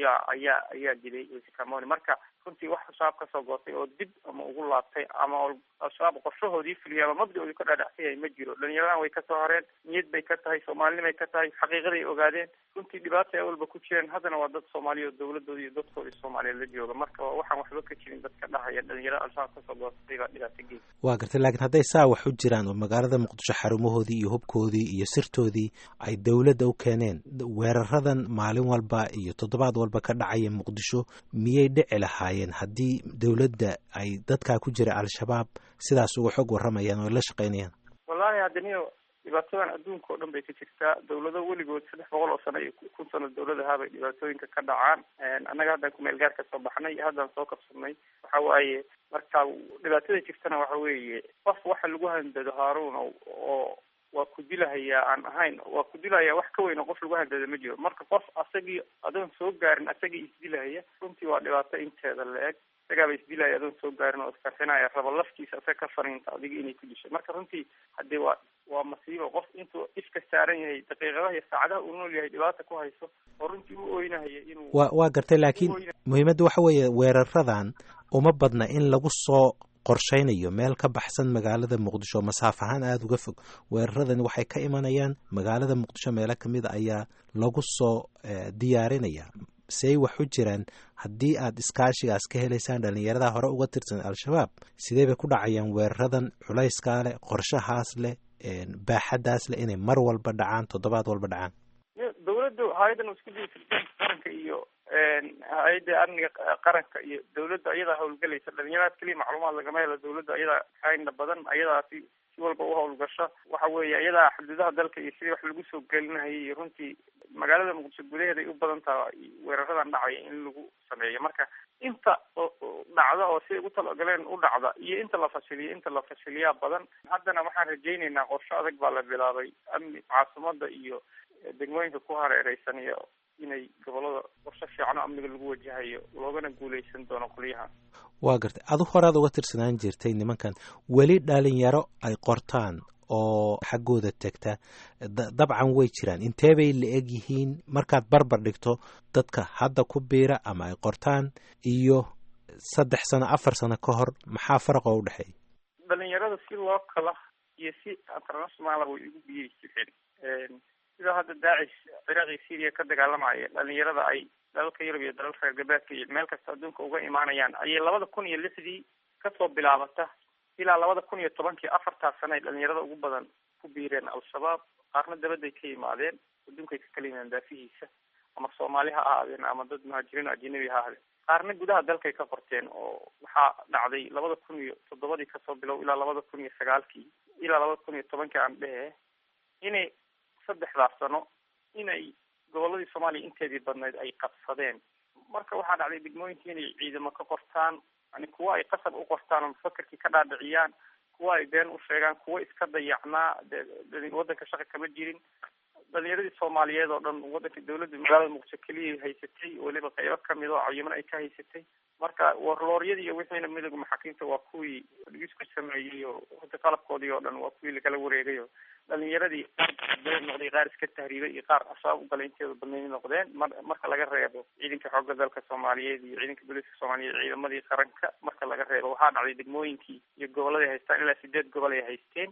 ayaa dilay ciise camboni marka runtii wax al-shabaab kasoo goostay oo dib ama ugu laabtay ama al-shabaab qorshahoodii fuliya ama mabdaoodii ka dhaadhacsan yahay ma jiro dhalinyaradan way kasoo hareen niyad bay ka tahay soomaalinimay ka tahay xaqiiqaday ogaadeen runtii dhibaata ay walba ku jireen haddana waa dad soomaaliya oo dawladooda iyo dadkoodii soomaaliyeed la jooga marka waxaan waxba ka jirin dadka dhahaya dhalinyarada al-shabaab kasoo goostay baa dhibaato geys waa gartay laakiin hadday saa wax u jiraan oo magaalada muqdisho xarumahoodii iyo hubkoodii iyo sirtoodii ay dawladda u keeneen weeraradan maalin walba iyo toddobaad walba ka dhacaya muqdisho miyay dhici lahaayeen haddii dawladda ay dadkaa ku jira al-shabaab sidaas uga xog warramayaan oo la shaqaynayaan wallahi haddaniyo dhibaatadan adduunka oo dhan bay ka jirtaa dawlado weligood 300 oo sano iyo 1000 sano dawladaha bay dhibaatooyinka ka dhacaan annaga haddaan kumeel gaar ka soo baxnay haddaan soo kabsanay waxa waaye marka dhibaatada jirtana waxa weeye qof waxa lagu handado Haaruun oo waa ku dilahayaa aan ahayn waa ku dilahayaa wax ka weyn oo qof lagu handado ma jiro marka qof asagii adoon soo gaarin asagii isdilahaya runtii waa dhibaato inteeda la-eg isagaa bay isdilaya adoon soo gaarin oo iskarxinaya raba laftiisa asaga ka fariinta adiga inay ku dishay marka runtii haddii waa masiibo qof intuu iska saaran yahay daqiiqadaha iyo saacadaha uu nool yahay dhibaata ku hayso oo runtii u oynahaya inuu waa gartay laakiin muhiimadda waxa weeye weeraradan uma badna in lagu soo qorshaynayo meel ka baxsan magaalada muqdisho masaaf ahaan aada uga fog weeraradan waxay ka imanayaan magaalada muqdisho meelo kamid a ayaa lagu soo diyaarinaya say wax u jiraan haddii aad iskaashigaas ka helaysaan dhalinyarada hore uga tirsan al-shabaab sidee bay ku dhacayaan weeraradan culayskaa leh qorshahaas leh baaxadaas leh inay mar walba dhacaan toddobaad walba dhacaan dawladdu hay-adan isku diyasirta qaranka iyo hay-adda amniga qaranka iyo dawladda ayadaa hawlgelaysa dhalinyarada keliya macluumaad lagama helo dawladda ayadaa xayna badan ayadaasi si walba u hawlgasha waxa weeye iyadaa xuduudaha dalka iyo sidii wax lagu soo gelinahayay iyo runtii magaalada muqdisho gudaheeda ay u badan tahay weeraradan dhacaya in lagu sameeyo marka inta dhacda oo siday ugu talagaleen u dhacda iyo inta la fashiliyaa badan haddana waxaan rajaynaynaa qorsho adag baa la bilaabay amni caasimada iyo degmooyinka ku hareereysan iyo inay gobolada qorsho fiican oo amniga lagu wajahayo loogana guuleysan doono qoliyahan waa gartay adu horaad uga tirsanaan jirtay nimankan weli dhalinyaro ay qortaan oo xaggooda tegta dabcan way jiraan intee bay la eg yihiin markaad barbar dhigto dadka hadda ku biira ama ay qortaan iyo 3 sano 4 sano ka hor maxaa faraq oo u dhexeeya dhalinyarada si loo kala iyo si international way ugu biiri jireen sida hadda daacish ciraaq iyo syria ka dagaalamaya dhalinyarada ay dalalka yurub iyo dalalka reer galbeedka iyo meel kasta adduunka uga imaanayaan ayay 2006 kasoo bilaabata ilaa 2010 afartaas sano ay dhalinyarada ugu badan ku biireen al-shabaab. qaarna dabaday ka yimaadeen adduunkay ka kala yimaadeen daafihiisa, ama Soomaali ha ahaadeen ama dad muhaajiriin ajnabi ha ahaadeen. qaarna gudaha dalkay ka qorteen oo waxaa dhacday 2007 kasoo bilow ilaa 2009 ilaa 2010 aan dhehe inay 3 sano inay goboladii Soomaaliya inteedii badnayd ay qabsadeen. marka waxaa dhacday degmooyinkii inay ciidamo ka qortaan, yani kuwa ay qasab u qortaan oo fakarkii ka dhaadhiciyaan, kuwa ay been u sheegaan, kuwa iska dayacnaa wadanka shaqa kama jirin. dhalinyaradii Soomaaliyeed oo dhan wadanka dawladda magaalada Muqdisho kaliya haysatay, waliba qaybo kamid oo cayiman ay ka haysatay. marka warlooryadii iyo wixiina midowga maxaakiimta waa kuwii isku sameeyey oo wada qalabkoodii oo dhan waa kuwii lagala wareegay oo dhalinyaradii qaar noqday, qaar iska tahriibay iyo qaar ashaab u galay inteeda badnayd noqdeen. marka laga reebo ciidanka xoogga dalka Soomaaliyeed iyo ciidanka booliska Soomaaliyeed, ciidamadii qaranka marka laga reebo waxaa dhacday degmooyinkii iyo goboladii haystaan ilaa 8 gobol ay haysteen.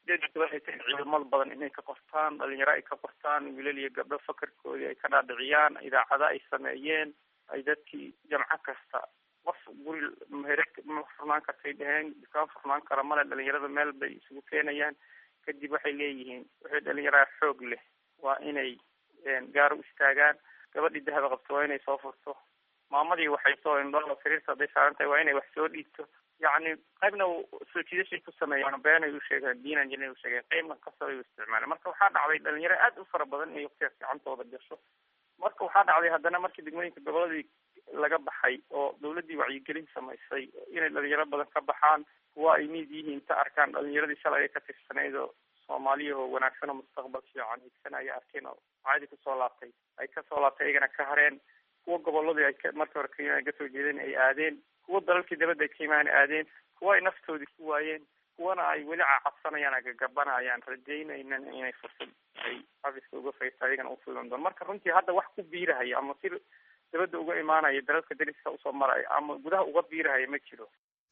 ciidamada badan inay ka qortaan, dhalinyaro ay ka qortaan, wiilal iyo gabdho fakarkoodii ay ka dhaadhiciyaan, idaacada ay sameeyeen, ay dadkii jamco kasta qof guri meherad ma furnaan kartay dheheen, dukaan furnaan kara male, dhalinyarada meel bay isugu keenayaan. kadib waxay leeyihiin wixii dhalinyarada xoog leh waa inay gaar u istaagaan, gabadhii dahaba qabto waa inay soo furto, maamadii waxay soo indhola sariirta hadday saaran tahay waa inay wax soo dhiibto. yacni qaybna soo jiidashay ku sameeyaan, beenay u sheegaan, diinaan jinay u sheegeen, qaybna kasabay u isticmaalaan. marka waxaa dhacday dhalinyaro aad u fara badan inay waqtigaas gacantooda gasho. marka waxaa dhacday haddana markii degmooyinka goboladii laga baxay oo dawladdii wacyigelin samaysay inay dhalinyaro badan ka baxaan, kuwa ay mid yihiin ta arkaan dhalinyaradii shalay ay ka tirsanayd oo Soomaaliya oo wanaagsan oo mustaqbalka fiican higsanaya arkeen oo caadi kusoo laabtay, ay kasoo laabtay iyagana ka hareen. kuwa goboladii ay markii hore Kenya ka soo jeedeen ay aadeen, kuwa dalalkii dibadda ka imaan aadeen, kuwa ay naftoodii ku waayeen, kuwana ay weli caqabsanayaan, agabanayaan, rajaynayaan inay fursad ay xafiiska uga faysta iyagana u fulan doon. marka runtii hadda wax ku biirahaya ama si dibadda uga imaanaya dalalka dariska usoo maraya ama gudaha uga biirahaya ma jiro.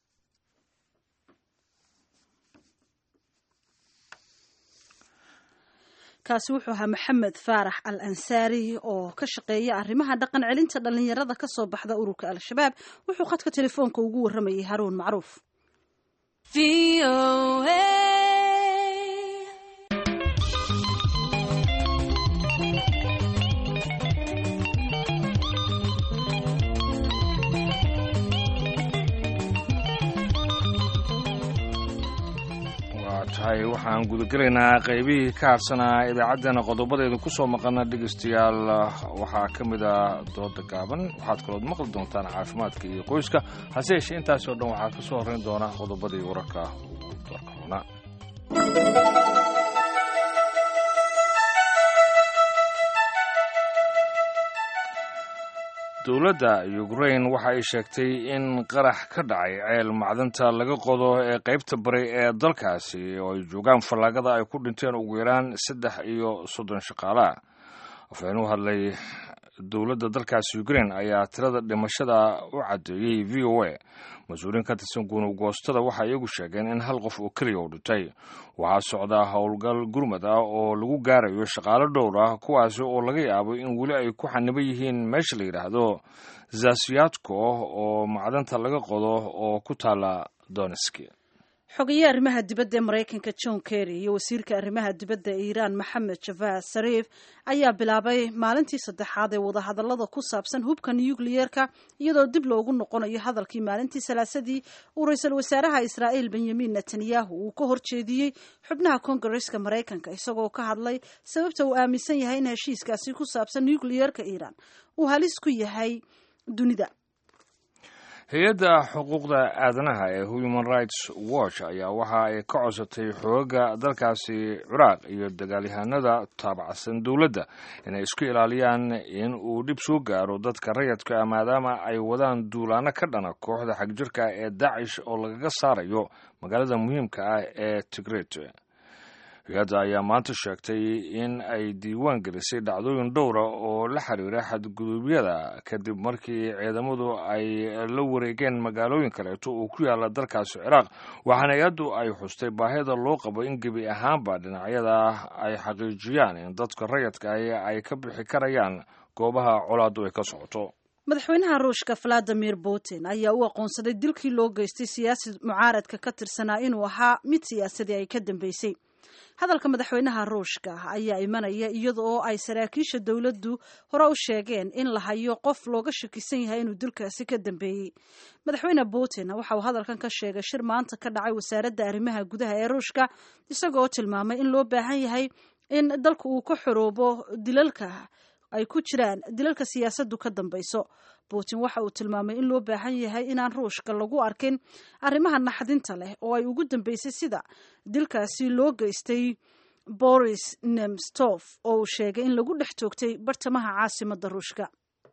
kaasi wuxuu ahaa Maxamed Faarax Al-Ansaari oo ka shaqeeya arrimaha dhaqan celinta dhalinyarada ka soo baxda ururka Al-Shabaab. wuxuu khadka telefoonka ugu waramayay Haruun Macruuf. waxaan gudagelaynaa qaybihii ka harsanaa idaacaddeenna qodobadeedu ku soo maqana dhegaystayaal. waxaa ka mid a dooda gaaban, waxaad kalood maqli doontaan caafimaadka iyo qoyska. hase yeeshee intaas oo dhan waxaa ka soo horrayn doona qodobadii wararka ugu doorkaroona. dowladda Ukraine waxa ay sheegtay in qarax ka dhacay ceel macdanta laga qodo ee qaybta bari ee dalkaasi oo ay joogaan fallaagada ay ku dhinteen ugu yaraan 330 shaqaale. afhayeen u hadlay dowladda dalkaasi Ukraine ayaa tirada dhimashada u cadeeyay VOA. mas-uuliin ka tirsan gunugoostada waxay iyagu sheegeen in hal qof oo keliya uu dhintay. waxaa socda howlgal gurmad ah oo lagu gaarayo shaqaale dhowr ah, kuwaasi oo laga yaabo in weli ay ku xaniban yihiin meesha la yidhaahdo Zasyatko oo macdanta laga qodo oo ku taala Donetsk. xogayaha arrimaha dibadda ee Mareykanka John Kerry iyo wasiirka arrimaha dibadda ee Iran Mohammad Javad Zarif ayaa bilaabay maalintii saddexaad ee wadahadallada ku saabsan hubka nuclear-ka, iyadoo dib loogu noqonayo hadalkii maalintii Salaasadii uu ra'iisul wasaaraha Israa'iil Benjamin Netanyahu uu ka horjeediyey xubnaha Koongareeska Mareykanka, isagoo ka hadlay sababta uu aaminsan yahay in heshiiskaasi ku saabsan nuclear-ka Iran uu halis ku yahay dunida. hay-adda xuquuqda aadanaha ee Human Rights Watch ayaa waxa ay ka codsatay xoogga dalkaasi Ciraaq iyo dagaalyahanada taabacsan dowladda inay isku ilaaliyaan in uu dhib soo gaaro dadka rayidka ah, maadaama ay wadaan duulaano ka dhana kooxda xagjirka ee Daesh oo lagaga saarayo magaalada muhiimka ah ee Tikrit. hay-adda ayaa maanta sheegtay in ay diiwaan gelisay dhacdooyin dhowra oo la xiriira xadgudubyada kadib markii ciidamadu ay la wareegeen magaalooyin kaleeto oo ku yaala dalkaasi ciraaq waxaana hay-addu ay xustay baahida loo qabo in gebi ahaanba dhinacyada ay xaqiijiyaan in dadka rayadka ay ka bixi karayaan goobaha colaaddu ay ka socoto. madaxweynaha ruushka valadimir putin ayaa u aqoonsaday dilkii loo geystay siyaasi mucaaradka ka tirsanaa inuu ahaa mid siyaasadii ay ka dambeysay. hadalka madaxweynaha ruushka ayaa imanaya iyada oo ay saraakiisha dowladdu hore u sheegeen in la hayo qof looga shakisan yahay inuu dilkaasi ka dambeeyey. madaxweyne putin waxa uu hadalkan ka sheegay shir maanta ka dhacay wasaaradda arrimaha gudaha ee ruushka isagoo tilmaamay in loo baahan yahay in dalku uu ka xoroobo dilalka ay ku jiraan dilalka siyaasaddu ka dambayso. putin waxa uu tilmaamay in loo baahan yahay inaan ruushka lagu arkin arrimaha naxdinta leh oo ay ugu dambeysay sida dilkaasi loo geystay boris nemtsov oo uu sheegay in lagu dhex toogtay bartamaha caasimadda ruushka.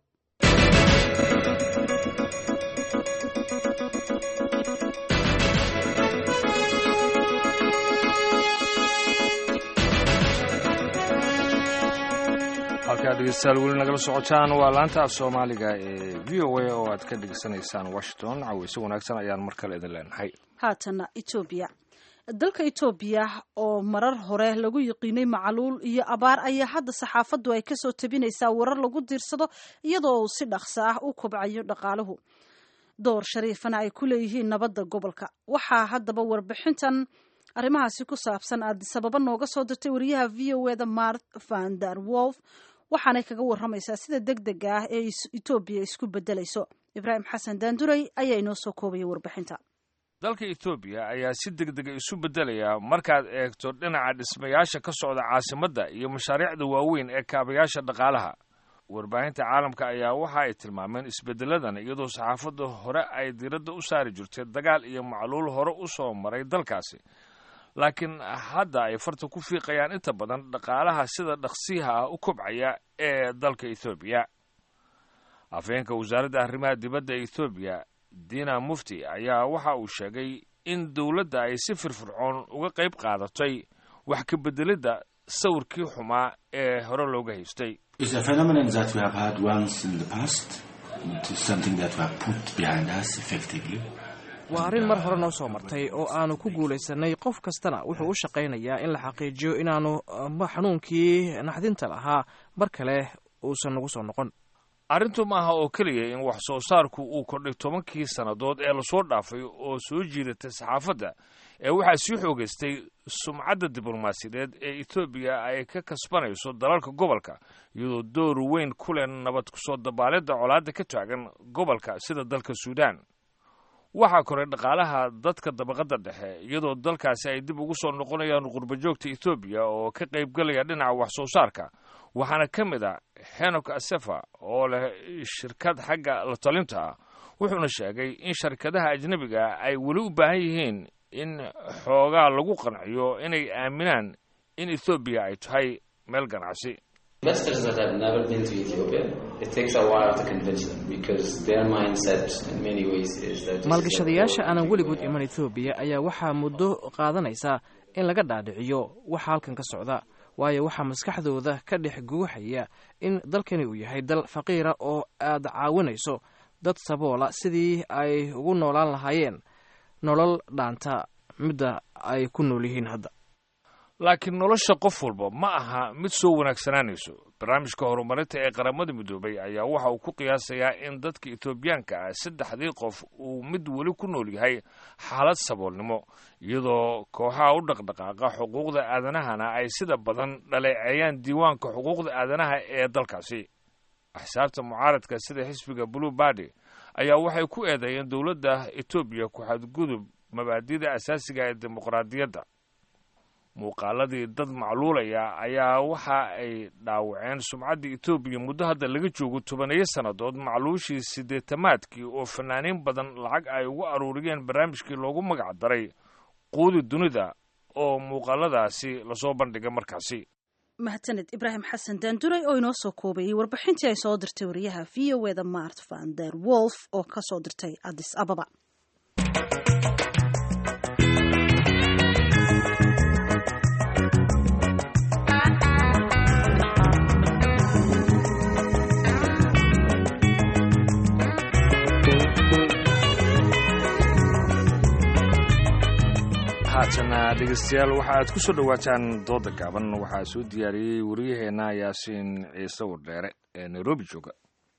halkaa dhegeystayaal weli nagala socotaan waa laanta af soomaaliga ee v o a oo aad ka dhegeysanaysaan washington. caweyse wanaagsan ayaan mar kale idin leenahay. haatana etoobiya. dalka etoobiya oo marar hore lagu yiqiinay macaluul iyo abaar ayaa hadda saxaafaddu ay kasoo tabinaysaa warar lagu diirsado iyadoo uu si dhaqso ah u kobcayo dhaqaaluhu. door shariifana ay ku leeyihiin nabadda gobolka. waxaa haddaba warbixintan arrimahaasi ku saabsan addis ababa nooga soo dirtay wariyaha v o eda mart van der wolf waxaanay kaga warramaysaa sida deg dega ah ee etoobiya isku beddelayso. ibraahim xasan daanduray ayaa inoo soo koobaya warbixinta. dalka etoobiya ayaa si deg dega isu beddelaya markaad eegto dhinaca dhismayaasha ka socda caasimadda iyo mashaariicda waaweyn ee kaabayaasha dhaqaalaha. warbaahinta caalamka ayaa waxa ay tilmaameen isbeddeladan iyadoo saxaafadda hore ay diiradda u saari jirtay dagaal iyo macluul hore u soo maray dalkaasi, laakiin hadda ay farta ku fiiqayaan inta badan dhaqaalaha sida dhaqsiyaha ah u kobcaya ee dalka etoobiya. afhayeenka wasaaradda arrimaha dibadda etoobiya dina mufti ayaa waxa uu sheegay in dowladda ay si firfircoon uga qayb qaadatay wax ka beddelidda sawirkii xumaa ee hore looga haystay. waa arrin mar hore noo soo martay oo aanu ku guulaysanay. qof kastana wuxuu u shaqaynayaa in la xaqiijiyo inaanu xanuunkii naxdinta lahaa mar kale uusan nagu soo noqon. arrintu maaha oo keliya in wax soo saarku uu kordhay 10 sannadood ee lasoo dhaafay oo soo jiidatay saxaafadda ee waxaa sii xoogaystay sumcadda diblomaasiyadeed ee etoobiya ay ka kasbanayso dalalka gobolka iyadoo door weyn ku leh nabad kusoo dabaalidda colaadda ka taagan gobolka sida dalka suudaan. waxaa koray dhaqaalaha dadka dabaqadda dhexe iyadoo dalkaasi ay dib ugu soo noqonayaan qurbajoogta etoobiya oo ka qaybgalaya dhinaca wax soo saarka. waxaana ka mid a henok asefa oo leh shirkad xagga la talinta ah, wuxuuna sheegay in sharkadaha ajnebiga ay weli u baahan yihiin in xoogaa lagu qanciyo inay aaminaan in etoobiya ay tahay meel ganacsi. maalgashadayaasha aanan weligood iman etoobiya ayaa waxaa muddo qaadanaysaa in laga dhaadhiciyo waxa halkan ka socda, waayo waxaa maskaxdooda ka dhex guuxaya in dalkani uu yahay dal faqiira oo aad caawinayso dad saboola sidii ay ugu noolaan lahaayeen nolol dhaanta midda ay ku nool yihiin hadda. laakiin nolosha qof walba ma aha mid soo wanaagsanaanayso. barnaamijka horumarinta ee qaramada midoobay ayaa waxa uu ku qiyaasayaa in dadka etoobiyaanka ah 3 qof uu mid weli ku nool yahay xaalad saboolnimo, iyadoo kooxaha u dhaqdhaqaaqa xuquuqda aadanahana ay sida badan dhaleeceeyaan diiwaanka xuquuqda aadanaha ee dalkaasi. axsaabta mucaaradka sida xisbiga blue body ayaa waxay ku eedeeyeen dowladda etoobiya ku xadgudub mabaadi'da asaasiga ee dimuqraadiyadda. muuqaaladii dad macluulaya ayaa waxa ay dhaawaceen sumcadda etoobiya muddo hadda laga joogo 10 sannadood. macluushii 80aadkii oo fanaaniin badan lacag ay ugu aruuriyeen barnaamijkii loogu magac daray quudi dunida oo muuqaaladaasi lasoo bandhigay markaasi. mahadsaned ibraahim xasan daanduray oo inoo soo koobayay warbixintii ay soo dirtay wariyaha v o eda mart van der wolf oo ka soo dirtay addis ababa. haatana dhegeystayaal waxa aad ku soo dhowaataan dooda gaaban waxaa soo diyaariyey wariyaheenna yaasiin ciise wardheere ee nairobi jooga.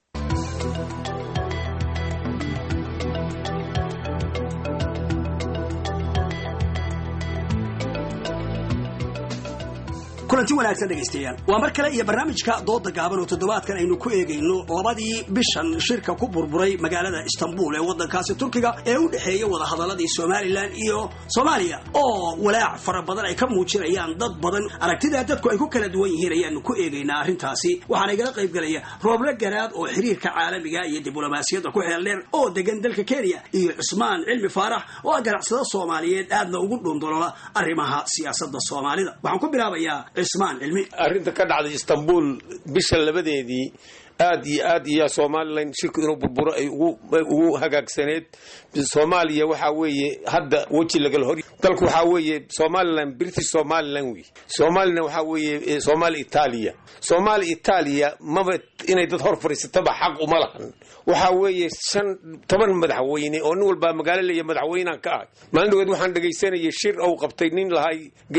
kulanti wanaagsan dhegaystayaal waa mar kale iyo barnaamijka dooda gaaban oo toddobaadkan aynu ku eegayno labadii bishan shirka ku burburay magaalada Istanbul ee wadankaasi Turkiga ee u dhaxeeya wada hadaladii Somaliland iyo Soomaaliya oo walaac fara badan ay ka muujinayaan dad badan aragtida dadku ay ku kala duwan yihiin ayaanu ku eegaynaa arrintaasi waxaana igala qayb galaya Rooble Garaad oo xiriirka caalamiga iyo diblomaasiyadda ku xeel dheer oo degan dalka Kenya iyo Cusmaan Cilmi Faarax oo ganacsada Soomaaliyeed aadna ugu dhundolola arrimaha siyaasadda Soomaalida waxaan ku bilaabayaa arrinta ka dhacday Istanbul bisha labadeedii aad iyo Somaliland shirku inuu burburo ay ugu hagaagsaneed Soomaaliya waxa weeye hadda waji laga hor dalku waxa weeye Somaliland British Somaliland waxa weeye Somali Italia maba inay dad hor fariisataba xaq uma lahan waxa weeye 10 madaxweyne oo nin walba magaalo leeyahay madaxweynaha ka ah maalin waxaan dhageysanayay shir oo qabtay nin lahay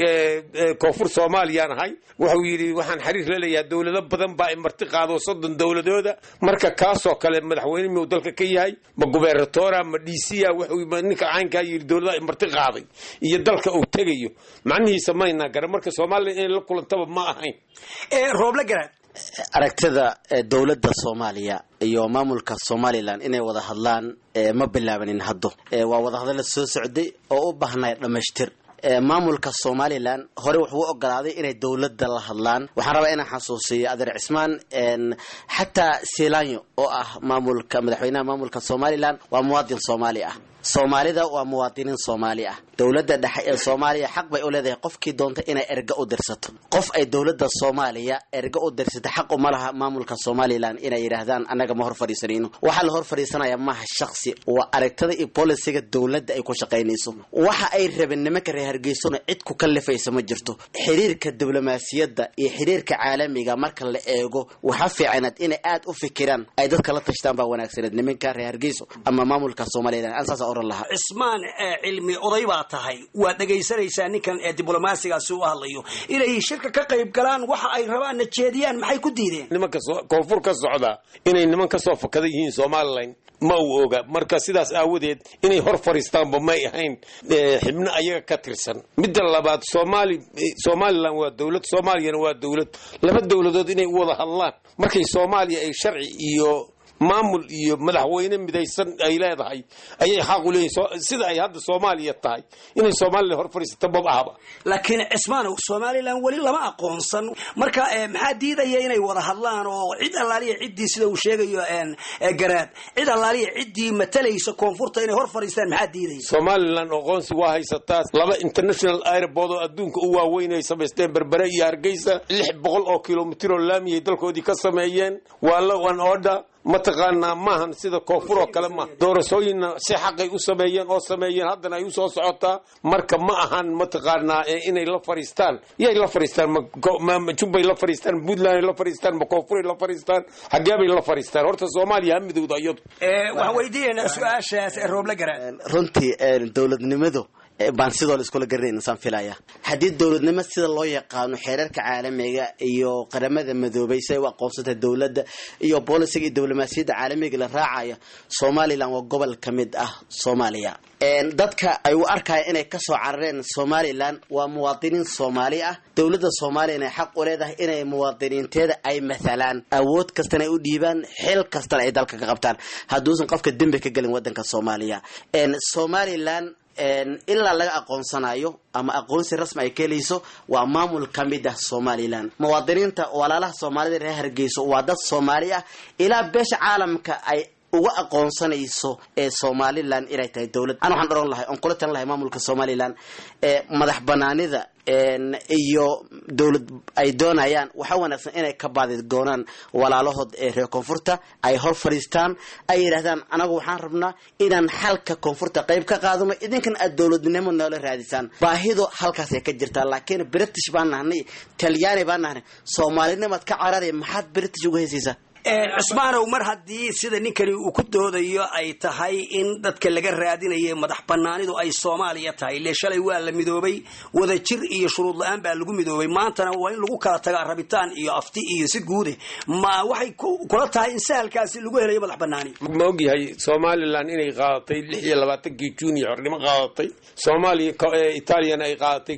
koonfur Soomaaliya ahay wuxuu yiri waxaan xiriir la leeyahay dawlado badan baa marti qaado 30 dawladooda marka kaasoo kale madaxweyne muu dalka ka yahay ma gubernatora ma DC wuxuu ninka caanka yiri dawladda marti qaaday iyo dalka uu tagayo macnihiisa mayna gar marka Soomaaliya in la kulantaba ma ahayn Rooble Garaad aragtida dawladda Soomaaliya iyo maamulka Somaliland inay wada hadlaan ma bilaabanin haddo waa wada hadal soo socday oo u baahnay dhamaystir maamulka Somaliland hore wuxuu ogolaaday inay dawladda la hadlaan waxaan rabaa inaan xasuusiyo Adeer Cismaan xataa Selanyo oo ah madaxweynaha maamulka Somaliland waa muwaadin Soomaali ah Soomaalida waa muwaadiniin Soomaali ah dawladda dhexe ee Soomaaliya xaq bay u leedahay qofkii doonta inay erga u dirsato qof ay dawladda Soomaaliya erga u dirsato xaq uma laha maamulka Somaliland inay yiraahdaan anaga ma hor fariisanayno waxa la hor fariisanaya ma shakhsi waa aragtida iyo policy-ga dawladda ay ku shaqeynayso waxa ay rabeen nimanka reer Hargeysona cid ku kalifaysa ma jirto xiriirka diblomaasiyadda iyo xiriirka caalamiga marka la eego waxa fiicanad inay aad u fikiraan ay dadka la tashtaan baa wanaagsan nimanka reer Hargeyso ama maamulka Somaliland Cusmaan Cilmi oday baa tahay waa dhageysanaysaa ninkan diblomaasigaasi u hadlayo inay shirka ka qayb galaan waxa ay rabaan najeediyaan maxay ku diideen nimanka koonfur ka socda inay niman ka soo fakada yihiin Somaliland ma uu oga marka sidaas aawadeed inay hor fariistaanba ma ahayn xibna ayaga ka tirsan midda labaad Somaliland waa dawlad Soomaaliyana waa dawlad laba dawladood inay wada hadlaan markay Soomaaliya ay sharci iyo maamul iyo madaxweyne midaysan ay leedahay ayay xaq u leeyihiin sida ay hadda Soomaaliya tahay inay Soomaaliya hor fariisato baba laakiin Cismaanow Somaliland wali lama aqoonsan marka maxaa diidaya inay wada hadlaan oo cid allaaliya ciddii sida uu sheegayo Garaad cid allaaliya ciddii matalaysa koonfurta inay hor fariistaan maxaa diidaya Somaliland aqoonsi waa haysataa laba international airport oo adduunka u waaweyn ay sameysteen Berbera iyo Hargeysa 600 oo kiiloomitir oo laamiyay dalkoodii ka sameeyeen waa la order mataqaanaa maahan sida koonfur oo kale ma doorashooyinna si xaqay u sameeyeen haddana ay u soo socotaa marka ma ahan mataqaanaa inay la fariistaan ma jubbay la fariistaan Puntland la fariistaan ma koonfur la fariistaan xageebay la fariistaan horta Soomaaliya midowda iyadu waxa weydiinaa su'aashaas Rooble Garaad runtii dawladnimadu baan sidoo la isku garanayna san filaya hadii dawladnimo sida loo yaqaan xeerarka caalamiga iyo qaramada madoobay say u aqoonsatay dawladda iyo policy-ga diblomaasiyadda caalamiga la raacayo Somaliland waa gobol kamid ah Soomaaliya dadka ay u arkayaan inay ka soo carareen Somaliland waa muwaadiniin Soomaali ah dawladda Soomaaliya inay xaq u leedahay inay muwaadiniinteeda ay mathalaan awood kastana ay u dhiibaan xil kastana ay dalka ka qabtaan haduusan qofka dambi ka galin wadanka Soomaaliya Somaliland ilaa laga aqoonsanayo ama aqoonsi rasmi ay keenayso waa maamul kamid ah Somaliland muwaadiniinta walaalaha Soomaalida reer Hargeysa waa dad Soomaali ah ilaa beesha caalamka ay uga aqoonsanayso Somaliland inay tahay dawlad aan waxaan oran lahay on kula tan lahay maamulka Somaliland madax banaanida iyo dawlad ay doonayaan waxa wanaagsan inay ka baadid goonaan walaalahood reer koonfurta ay hor fariistaan ay yiraahdaan anagu waxaan rabnaa inaan xalka koonfurta qayb ka qaadano idinkan aad dawladnimo noola raadisaan baahido halkaas ay ka jirtaa laakiin British baan nahnay Talyaani baan nahnay Soomaalinimad ka cararay maxaad British uga heesaysaa cusmaanow mar haddii sida ninkani uu ku doodayo ay tahay in dadka laga raadinaya madax banaanidu ay Soomaaliya tahay le shalay waa la midoobay wada jir iyo shuruud la'aan baa lagu midoobay maantana waa in lagu kala tagaa rabitaan iyo afti iyo si guude ma waxay kula tahay in sahalkaasi lagu helayo madax banaani ma ogyahay Somaliland inay qaadatay 26 June xornimo qaadatay Soomaaliya Italian ay qaadatay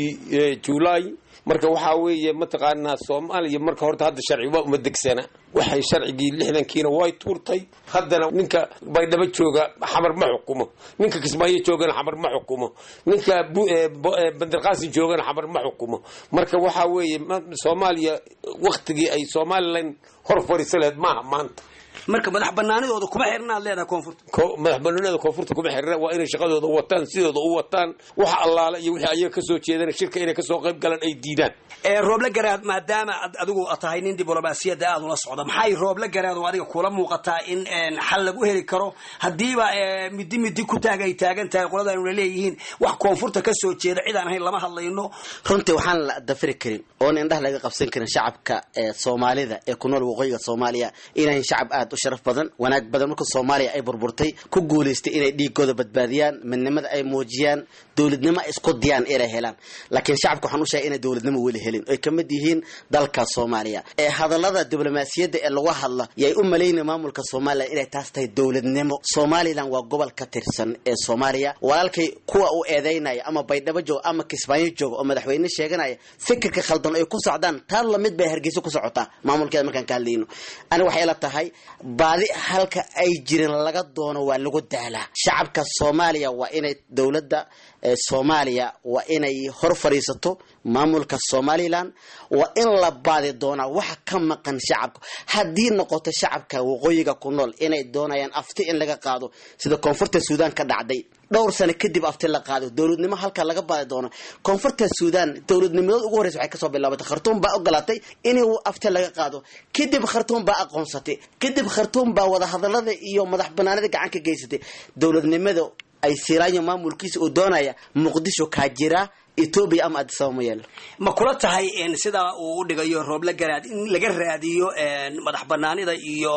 1 July marka waxa weeye mataqaanaa Soomaaliya marka horta hadda sharciga uma degsana waxay sharcigii 60kiina way tuurtay haddana ninka baydhabo jooga xamar ma xukumo ninka Kismaayo joogana xamar ma xukumo ninka Bandarqaasi joogana xamar ma xukumo marka waxa weeye Soomaaliya waqtigii ay Somaliland hor fariisaleed ma maanta marka madax banaanidooda kuma xirnaa leedahay koonfurta madax banaanida koonfurta kuma xirnaa waa inay shaqadooda wataan sidooda u wataan waxa allaala iyo wixii ayaga ka soo jeedana shirka inay ka soo qayb galaan ay diidaan Rooble Garaad maadaama adigu tahay nin diblomaasiyadda aad ula socda maxay Rooble Garaad oo adiga kula muuqataa in xal lagu heli karo hadiiba midi ku taagay taagan tahay qolada ay leeyihiin wax koonfurta ka soo jeeda cid aan ahayn lama hadlayno runtii waxaan la dafiri karin oo indhaha laga qabsan karin shacabka Soomaalida ee ku nool waqooyiga Soomaaliya inay shacab aad u sharaf badan wanaag badan marka Soomaaliya ay burburtay ku guuleystay inay dhiigooda badbaadiyaan midnimada ay muujiyaan dawladnimo isku diyaan inay helaan laakiin shacabku waxaan u sheegay inay dawladnimo weli helin ay kamid yihiin dalka Soomaaliya ee hadallada diblomaasiyadda ee lagu hadla yay u maleeyeen maamulka Soomaaliya inay taas tahay dawladnimo Somaliland waa gobol ka tirsan ee Soomaaliya walaalkay kuwa u eedeynaya ama baydhabo joog ama Kismaayo joog oo madaxweyne sheeganaya fikirka khaldan ay ku socdaan taan la mid bay Hargeysa ku socotaa maamulkeeda markaan ka hadlayno ana waxay la tahay baadi halka ay jireen laga doono waa lagu daalaa shacabka Soomaaliya waa inay dawladda Soomaaliya waa inay hor fariisato maamulka Somaliland waa in la baadi doona wax ka maqan shacabka hadii noqoto shacabka waqooyiga ku nool inay doonayaan afti in laga qaado sida koonfurta Suudaan ka dhacday dhowr sano kadib afti la qaado dawladnimo halka laga baadi doono koonfurta Suudaan dawladnimada ugu horeysa waxay ka soo bilaabatay Khartoum baa ogolaatay in afti laga qaado kadib Khartoum baa aqoonsatay kadib Khartoum baa wada hadalada iyo madax banaanida gacan ka geysatay dawladnimada ay siraayo maamulkiisa oo doonaya Muqdisho ka jira Ethiopia ama Addis Ababa ma kula tahay in sida uu dhigayo Rooble Garaad in laga raadiyo madax banaanida iyo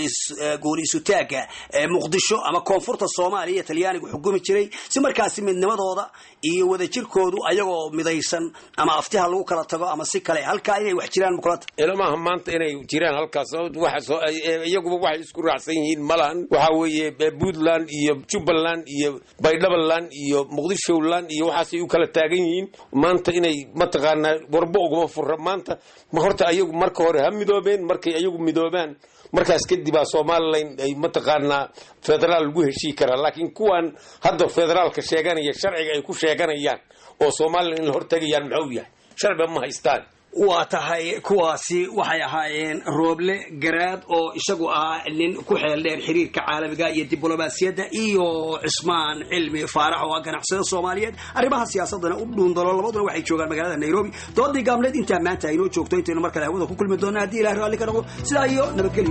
gooliisu taaga Muqdisho ama koonfurta Soomaaliya Talyaanigu xukumi jiray si markaas midnimadooda iyo wada jirkoodu ayagoo midaysan ama aftiha lagu kala tago ama si kale halka inay wax jiraan ma kula tahay ilmaha maanta inay jiraan halkaas waxa iyagu waxay isku raacsan yihiin malahan waxa weeye Puntland iyo Jubaland iyo Baydhabo iyo Muqdisholand iyo waxaas ay u kala taagan maanta inay mataqaanaa warbo uga furra maanta ma horta ayagu marka hore ha midoobeen markay ayagu midoobaan markaas kadib Soomaaliland ay mataqaanaa federaal lagu heshii kara laakiin kuwan hadda federaalka sheeganaya sharciga ay ku sheeganayaan oo Soomaaliland in hortagayaan maxuu yahay sharci ma haystaan waa tahay kuwaasi waxay ahaayeen Rooble Garaad oo isagu ah nin ku xeel dheer xiriirka caalamiga iyo diblomaasiyadda iyo Cismaan Cilmi Faarax oo ganacsada Soomaaliyeed arrimaha siyaasadana u dhuundalo labaduna waxay joogaan magaalada Nairobi doodii gaamleed inta maanta ay noo joogto intaynu mar kale hawada ku kulmi doonaa hadii Ilaahay raalli ka noqdo sidaa iyo nabadgelyo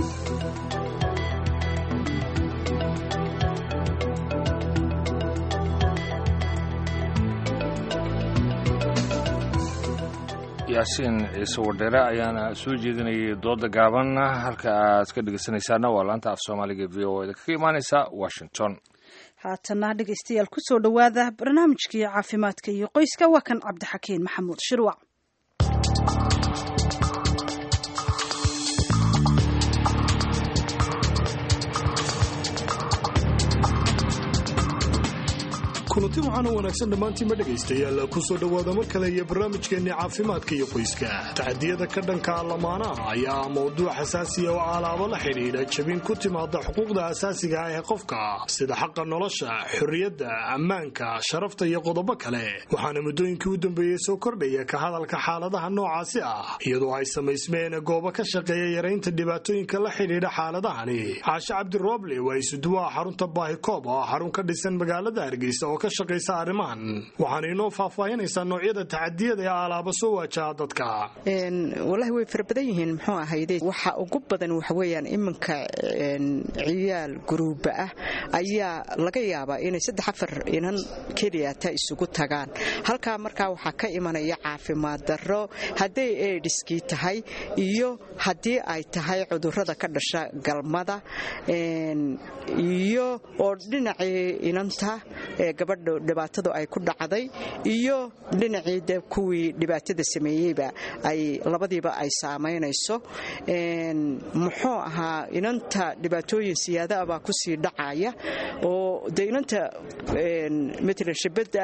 yaasiin ciise wadheere ayaana soo jeedinayay dooda gaaban halka aad ka dhegeysanaysaana waa laanta af Soomaaliga VOA da ka imaanaysa Washington haatana dhegeystayaal ku soo dhawaada barnaamijkii caafimaadka iyo qoyska waa kan Cabdixakiin Maxamuud Shirwac kulanti waxaan u wanaagsan dhammaantiin ma dhegaystayaal ku soo dhowaada mar kale iyo barnaamijkeenni caafimaadka iyo qoyska taxadiyada ka dhanka lamaanaha ayaa mawduuc xasaasiya oo alaabo la xidhiidha jabin ku timaada xuquuqda asaasiga ah ee qofka sida xaqa nolosha xorriyadda ammaanka sharafta iyo qodobo kale waxaana muddooyinkii u dambeeyey soo kordhaya ka hadalka xaaladaha noocaasi ah iyadoo ay samaysmeen goobo ka shaqeeya yaraynta dhibaatooyinka la xidhiidha xaaladahani caashe cabdirooble waa isuduwaha xarunta baahikoob oo xarun ka dhisan magaalada Hargeysa oo ka ka shaqaysa arrimahan waxaana inoo faahfaahinaysaa noocyada tacadiyada ee alaaba soo waajaha dadka. Wallahi way farabadan yihiin muxuu ahayde waxa ugu badan waxa weeyaan iminka ciyaal gruuba ah ayaa laga yaabaa inay 3-4 inan kaliya ta isugu tagaan halka markaa waxa ka imanaya caafimaad darro haday AIDS-kii tahay iyo hadii ay tahay cudurrada ka dhasha galmada iyo oo dhinacii inanta gabadha dhibaatadu ay ku dhacday iyo dhinacii kuwii dhibaatada sameeyayba ay labadiiba ay saameynayso muxuu ahaa inanta dhibaatooyin siyaada ah ku sii dhacaya oo inanta midna shibada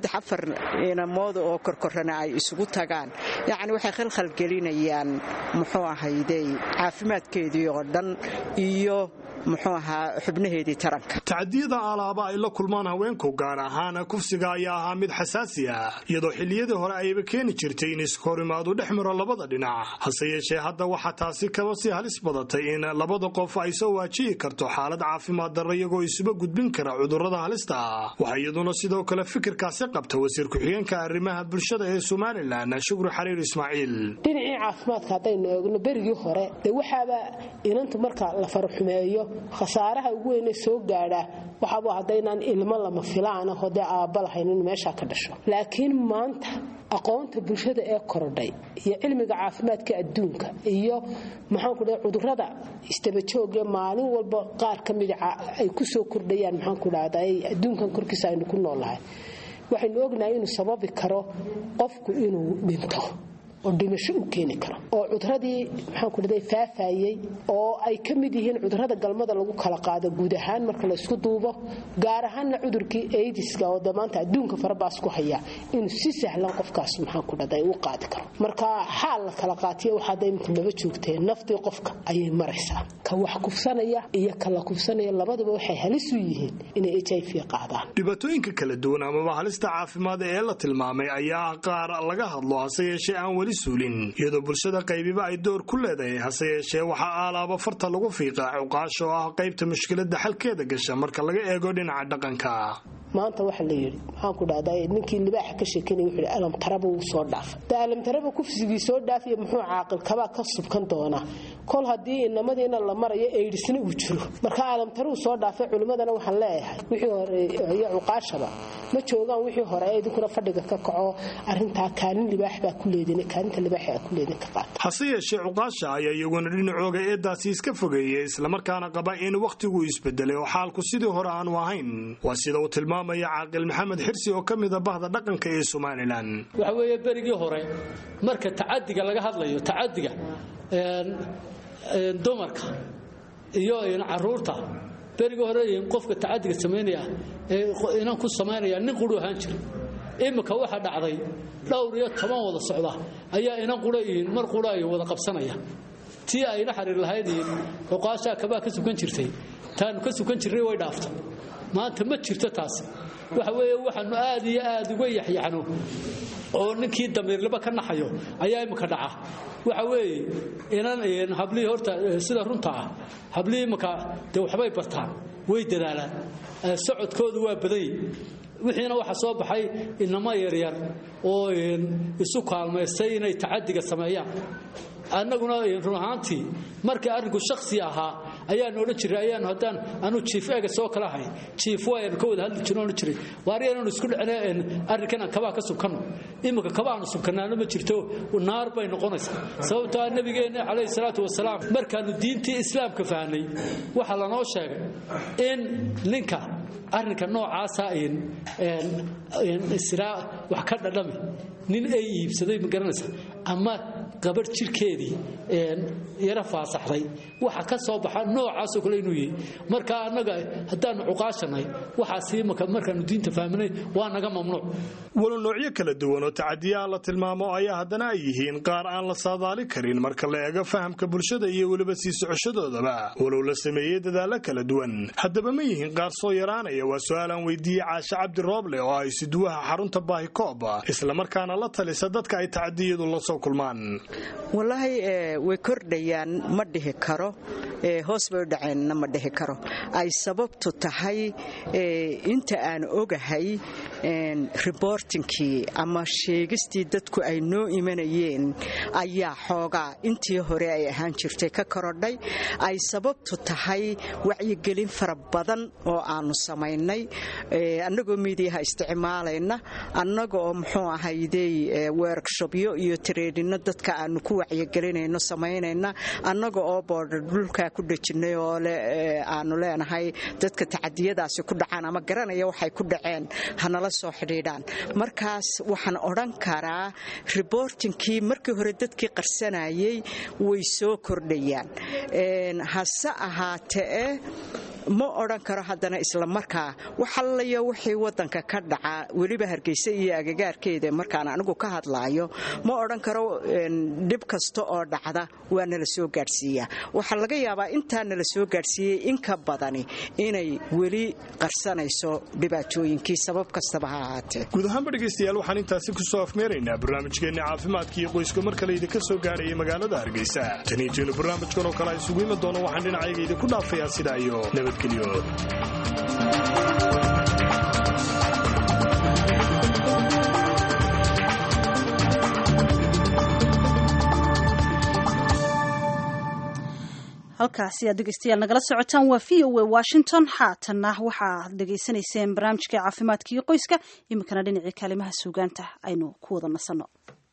3-4 inamood oo korkorana ay isugu tagaan yaani waxay khalkhal gelinayaan muxuu ahayday caafimaadkeedii oo dhan iyo muxuu ahaa xubnaheedii taranka. Tacadiyada alaaba ay la kulmaan haweenku gaar ahaan kufsiga ayaa ahaa mid xasaasi ah iyadoo xilliyadii hore ayba keeni jirtay in iskahorimaadu dhex maro labada dhinac hase yeeshee hadda waxaa taasi kaba sii halis badatay in labada qof ay soo waajihi karto xaalad caafimaad darro iyagoo isuba gudbin kara cudurrada halista ah. Waxaa iyaduna sidoo kale fikirkaasi qabta wasiir ku-xigeenka arrimaha bulshada ee Somaliland Shukri Xariir Ismaaciil. Dhinacii caafimaadka haddaynu eegno berigii hore waxaaba inantu marka la farxumeeyo khasaaraha ugu weyn ee soo gaadha waxaaba haddaynaan ilmo lama filaan ah oo aabba lahayn in meesha ka dhasho laakiin maanta aqoonta bulshada ee korodhay iyo cilmiga caafimaadka adduunka iyo maxaan ku dhahay cudurrada istaba joogga maalin walba qaar ka mid ay ku soo kordhayaan maxaan ku dhahday adduunkan korkiisa aynu ku noolahay waxaynu ognahay inuu sababi karo qofku inuu dhinto oo dhimasho u keeni karo oo cudurradii maxaan ku dhahay faafayay oo ay ka mid yihiin cudurrada galmada lagu kala qaado guud ahaan marka la isku duubo gaar ahaanna cudurkii AIDS-ka oo damaanta adduunka farabaas ku haya in si sahlan qofkaas maxaan ku dhahay uu qaadi karo marka xaal la kala qaatiyo waxa daymanka laba joogtay naftii qofka ayay maraysaa ka wax kufsanaya iyo kala kufsanaya labadaba waxay halis u yihiin inay HIV qaadaan. Dhibaatooyinka kala duwan ama halista caafimaad ee la tilmaamay ayaa qaar laga hadlo hase yeeshee aan wali iyadoo bulshada qaybiba ay door ku leedahay hase yeeshee waxaa alaaba farta lagu fiiqaa cuqaasha oo ah qaybta mushkiladda xalkeeda gasha marka laga eego dhinaca dhaqanka. maanta waxa la yiri maxaan ku dhahday ninkii libaax ka sheekanay wuxuu alam taraba uu soo dhaafay alam taraba kufsigii soo dhaafay muxuu caaqil kaba ka subkan doona kol hadii inamadiina la marayo AIDS-na uu jiro marka alam taru soo dhaafay culimadana waxa leeyahay wixii hore iyo cuqaashaba ma joogan wixii hore ay dukura fadhiga ka kaco arinta kaalin libaax baa ku leedinay kaalinta libaax ku leedin ka qaat hase yeeshee cuqaasha ayaa iyaguna dhinacooga eedaasi iska fogeeyay isla markaana qaba in waqtigu isbedelay oo xaalku sidii hore aan ahayn waa sida uu tilmaamaya caaqil maxamed xirsi oo kamid ah bahda dhaqanka ee Somaliland. waxa weeye berigii hore marka tacadiga laga hadlayo tacadiga dumarka iyo caruurta berigii hore qofka tacadiga sameynaya inaan ku sameynaya nin quru ahaan jiray imika waxa dhacday dhowr iyo 10 wada socda ayaa inaan qurayn mar quraay wada qabsanaya tii ay la xiriir lahayd qoqaasha kaba ka sugan jirtay taan ka sugan jiray way dhaaftay maanta ma jirto taas waxa weeye waxaanu aad iyo aad uga yaxyaxno oo ninkii dameerlaba ka naxayo ayaa imika dhaca waxa weeye inaan hablii horta sida runta ah hablii imika de waxbay bartaan way dadaalaan socodkoodu waa baday wixiina waxa soo baxay inama yaryar oo isu kaalmaystay inay tacadiga sameeyaan annaguna ruuxaantii markii arinku shakhsi ahaa ayaan oran jiray ayaan hadaan anu chief eega soo kala hay chief way ka wada hadli jireen jiray waariyaan isku dhacneen arrinkan kaba ka subkano imika kaba aan subkanaano ma jirto naar bay noqonaysaa sababtoo nabigeena kaleey salaatu wasalaam markaanu diintii islaamka fahanay waxa la noo sheegay in ninka arrinka noocaas ah in isra wax ka dhadhami nin ay iibsaday ma garanaysa ama gabar jirkeedii yara faasaxday waxa ka soo baxa noocaas oo kale inuu yahay marka anaga hadaan cuqaashanay waxa si markaanu diinta fahminay waa naga mamnuuc walo noocyo kala duwan oo tacadiyaha la tilmaamo ayaa haddana ay yihiin qaar aan la saadaali karin marka la eego fahamka bulshada iyo weliba sii socoshadooda walow la sameeyay dadaalo kala duwan haddaba ma yihiin qaar soo yaraanaya waa su'aal aan weydiiyay Caasha Cabdi Rooble oo ay siduwaha xarunta baahi kooba isla markaana la talisa dadka ay tacadiyadu la soo kulmaan wallahi way kordhayaan ma dhihi karo hoos bay u dhaceenna ma dhihi karo ay sababtu tahay inta aan ogahay reportingkii ama sheegistii dadku ay noo imanayeen ayaa xoogaa intii hore ay ahaan jirtay ka korodhay ay sababtu tahay wacyigelin fara badan oo aanu samaynay annagoo miidiyaha isticmaalayna annaga oo muxuu ahaydey workshopyo iyo traininno dadka aanu ku wacyigelinayno samaynayna annaga oo boodha dhulkaa ku dhejinay oo aanu leenahay dadka tacadiyadaasi ku dhacaan ama garanaya waxay ku dhaceen hanala soo xidhiidhaan markaas waxaan odhan karaa reportingkii markii hore dadkii qarsanayay way soo kordhayaan hase ahaatee ma odhan karo haddana isla markaa waxalayo wixii wadanka ka dhaca weliba Hargeysa iyo agagaarkeeda markaan anigu ka hadlaayo ma odhan karo dhib kasta oo dhacda waa nala soo gaarsiiyaa waxa laga yaabaa inta nala soo gaarsiiyay in ka badani inay weli qarsanayso dhibaatooyinkii sabab kastaba ha ahaatee guud ahaan dhegeystayaal waxaan intaasi ku soo afmeeraynaa barnaamijkeena caafimaadka iyo qoyska mar kale idinka soo gaarayay magaalada Hargeysa taniijeenu barnaamijkan oo kale ay isugu iman doono waxaan dhinacayga idinku dhaafayaa sidaa iyo nabadgelyo halkaasi aad dhegeystayaal nagala socotaan waa VOA Washington haatanna waxaad dhegeysanayseen barnaamijka caafimaadka iyo qoyska iminkana dhinacii kalimaha suugaanta aynu ku wada nasanno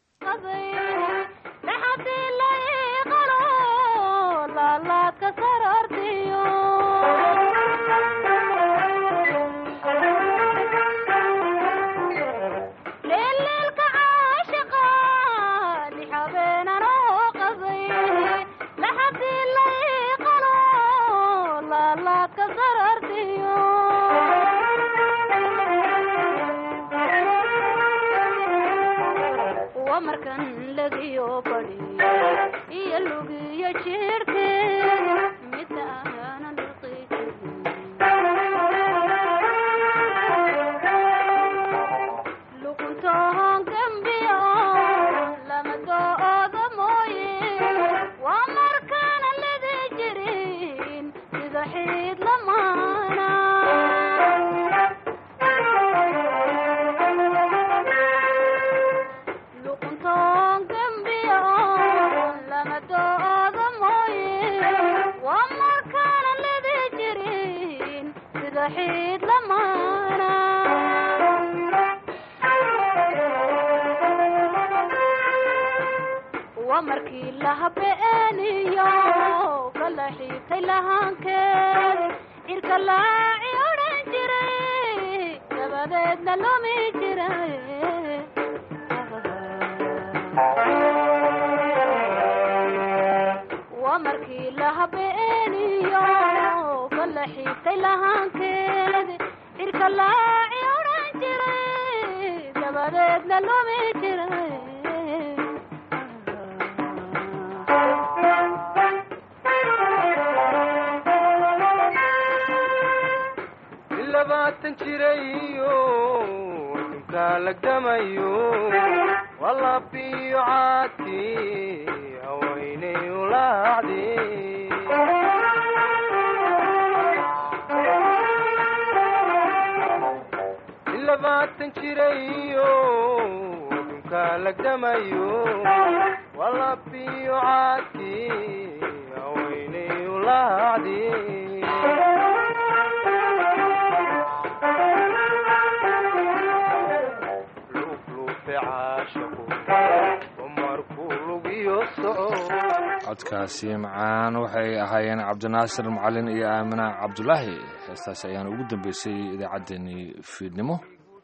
codkaasi macaan waxay ahaayeen cabdinaasir macalin iyo aamina cabdulaahi heestaasi ayaan ugu dambeysay idaacaddeenii fiidnimo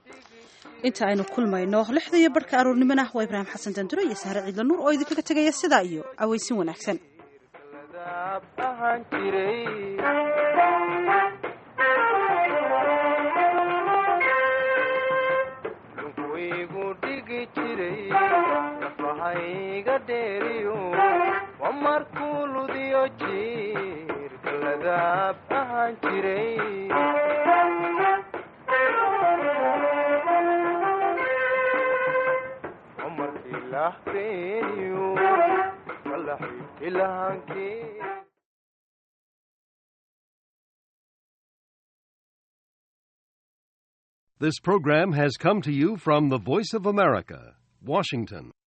inta aynu kulmayno 6:00 aroornimona waa Ibraahim Xasan Danduro iyo Sahra Ciidla Nuur oo idinkaga tagaya sidaa iyo aweysin wanaagsan Ilaahay This program has come to you from the Voice of America, Washington.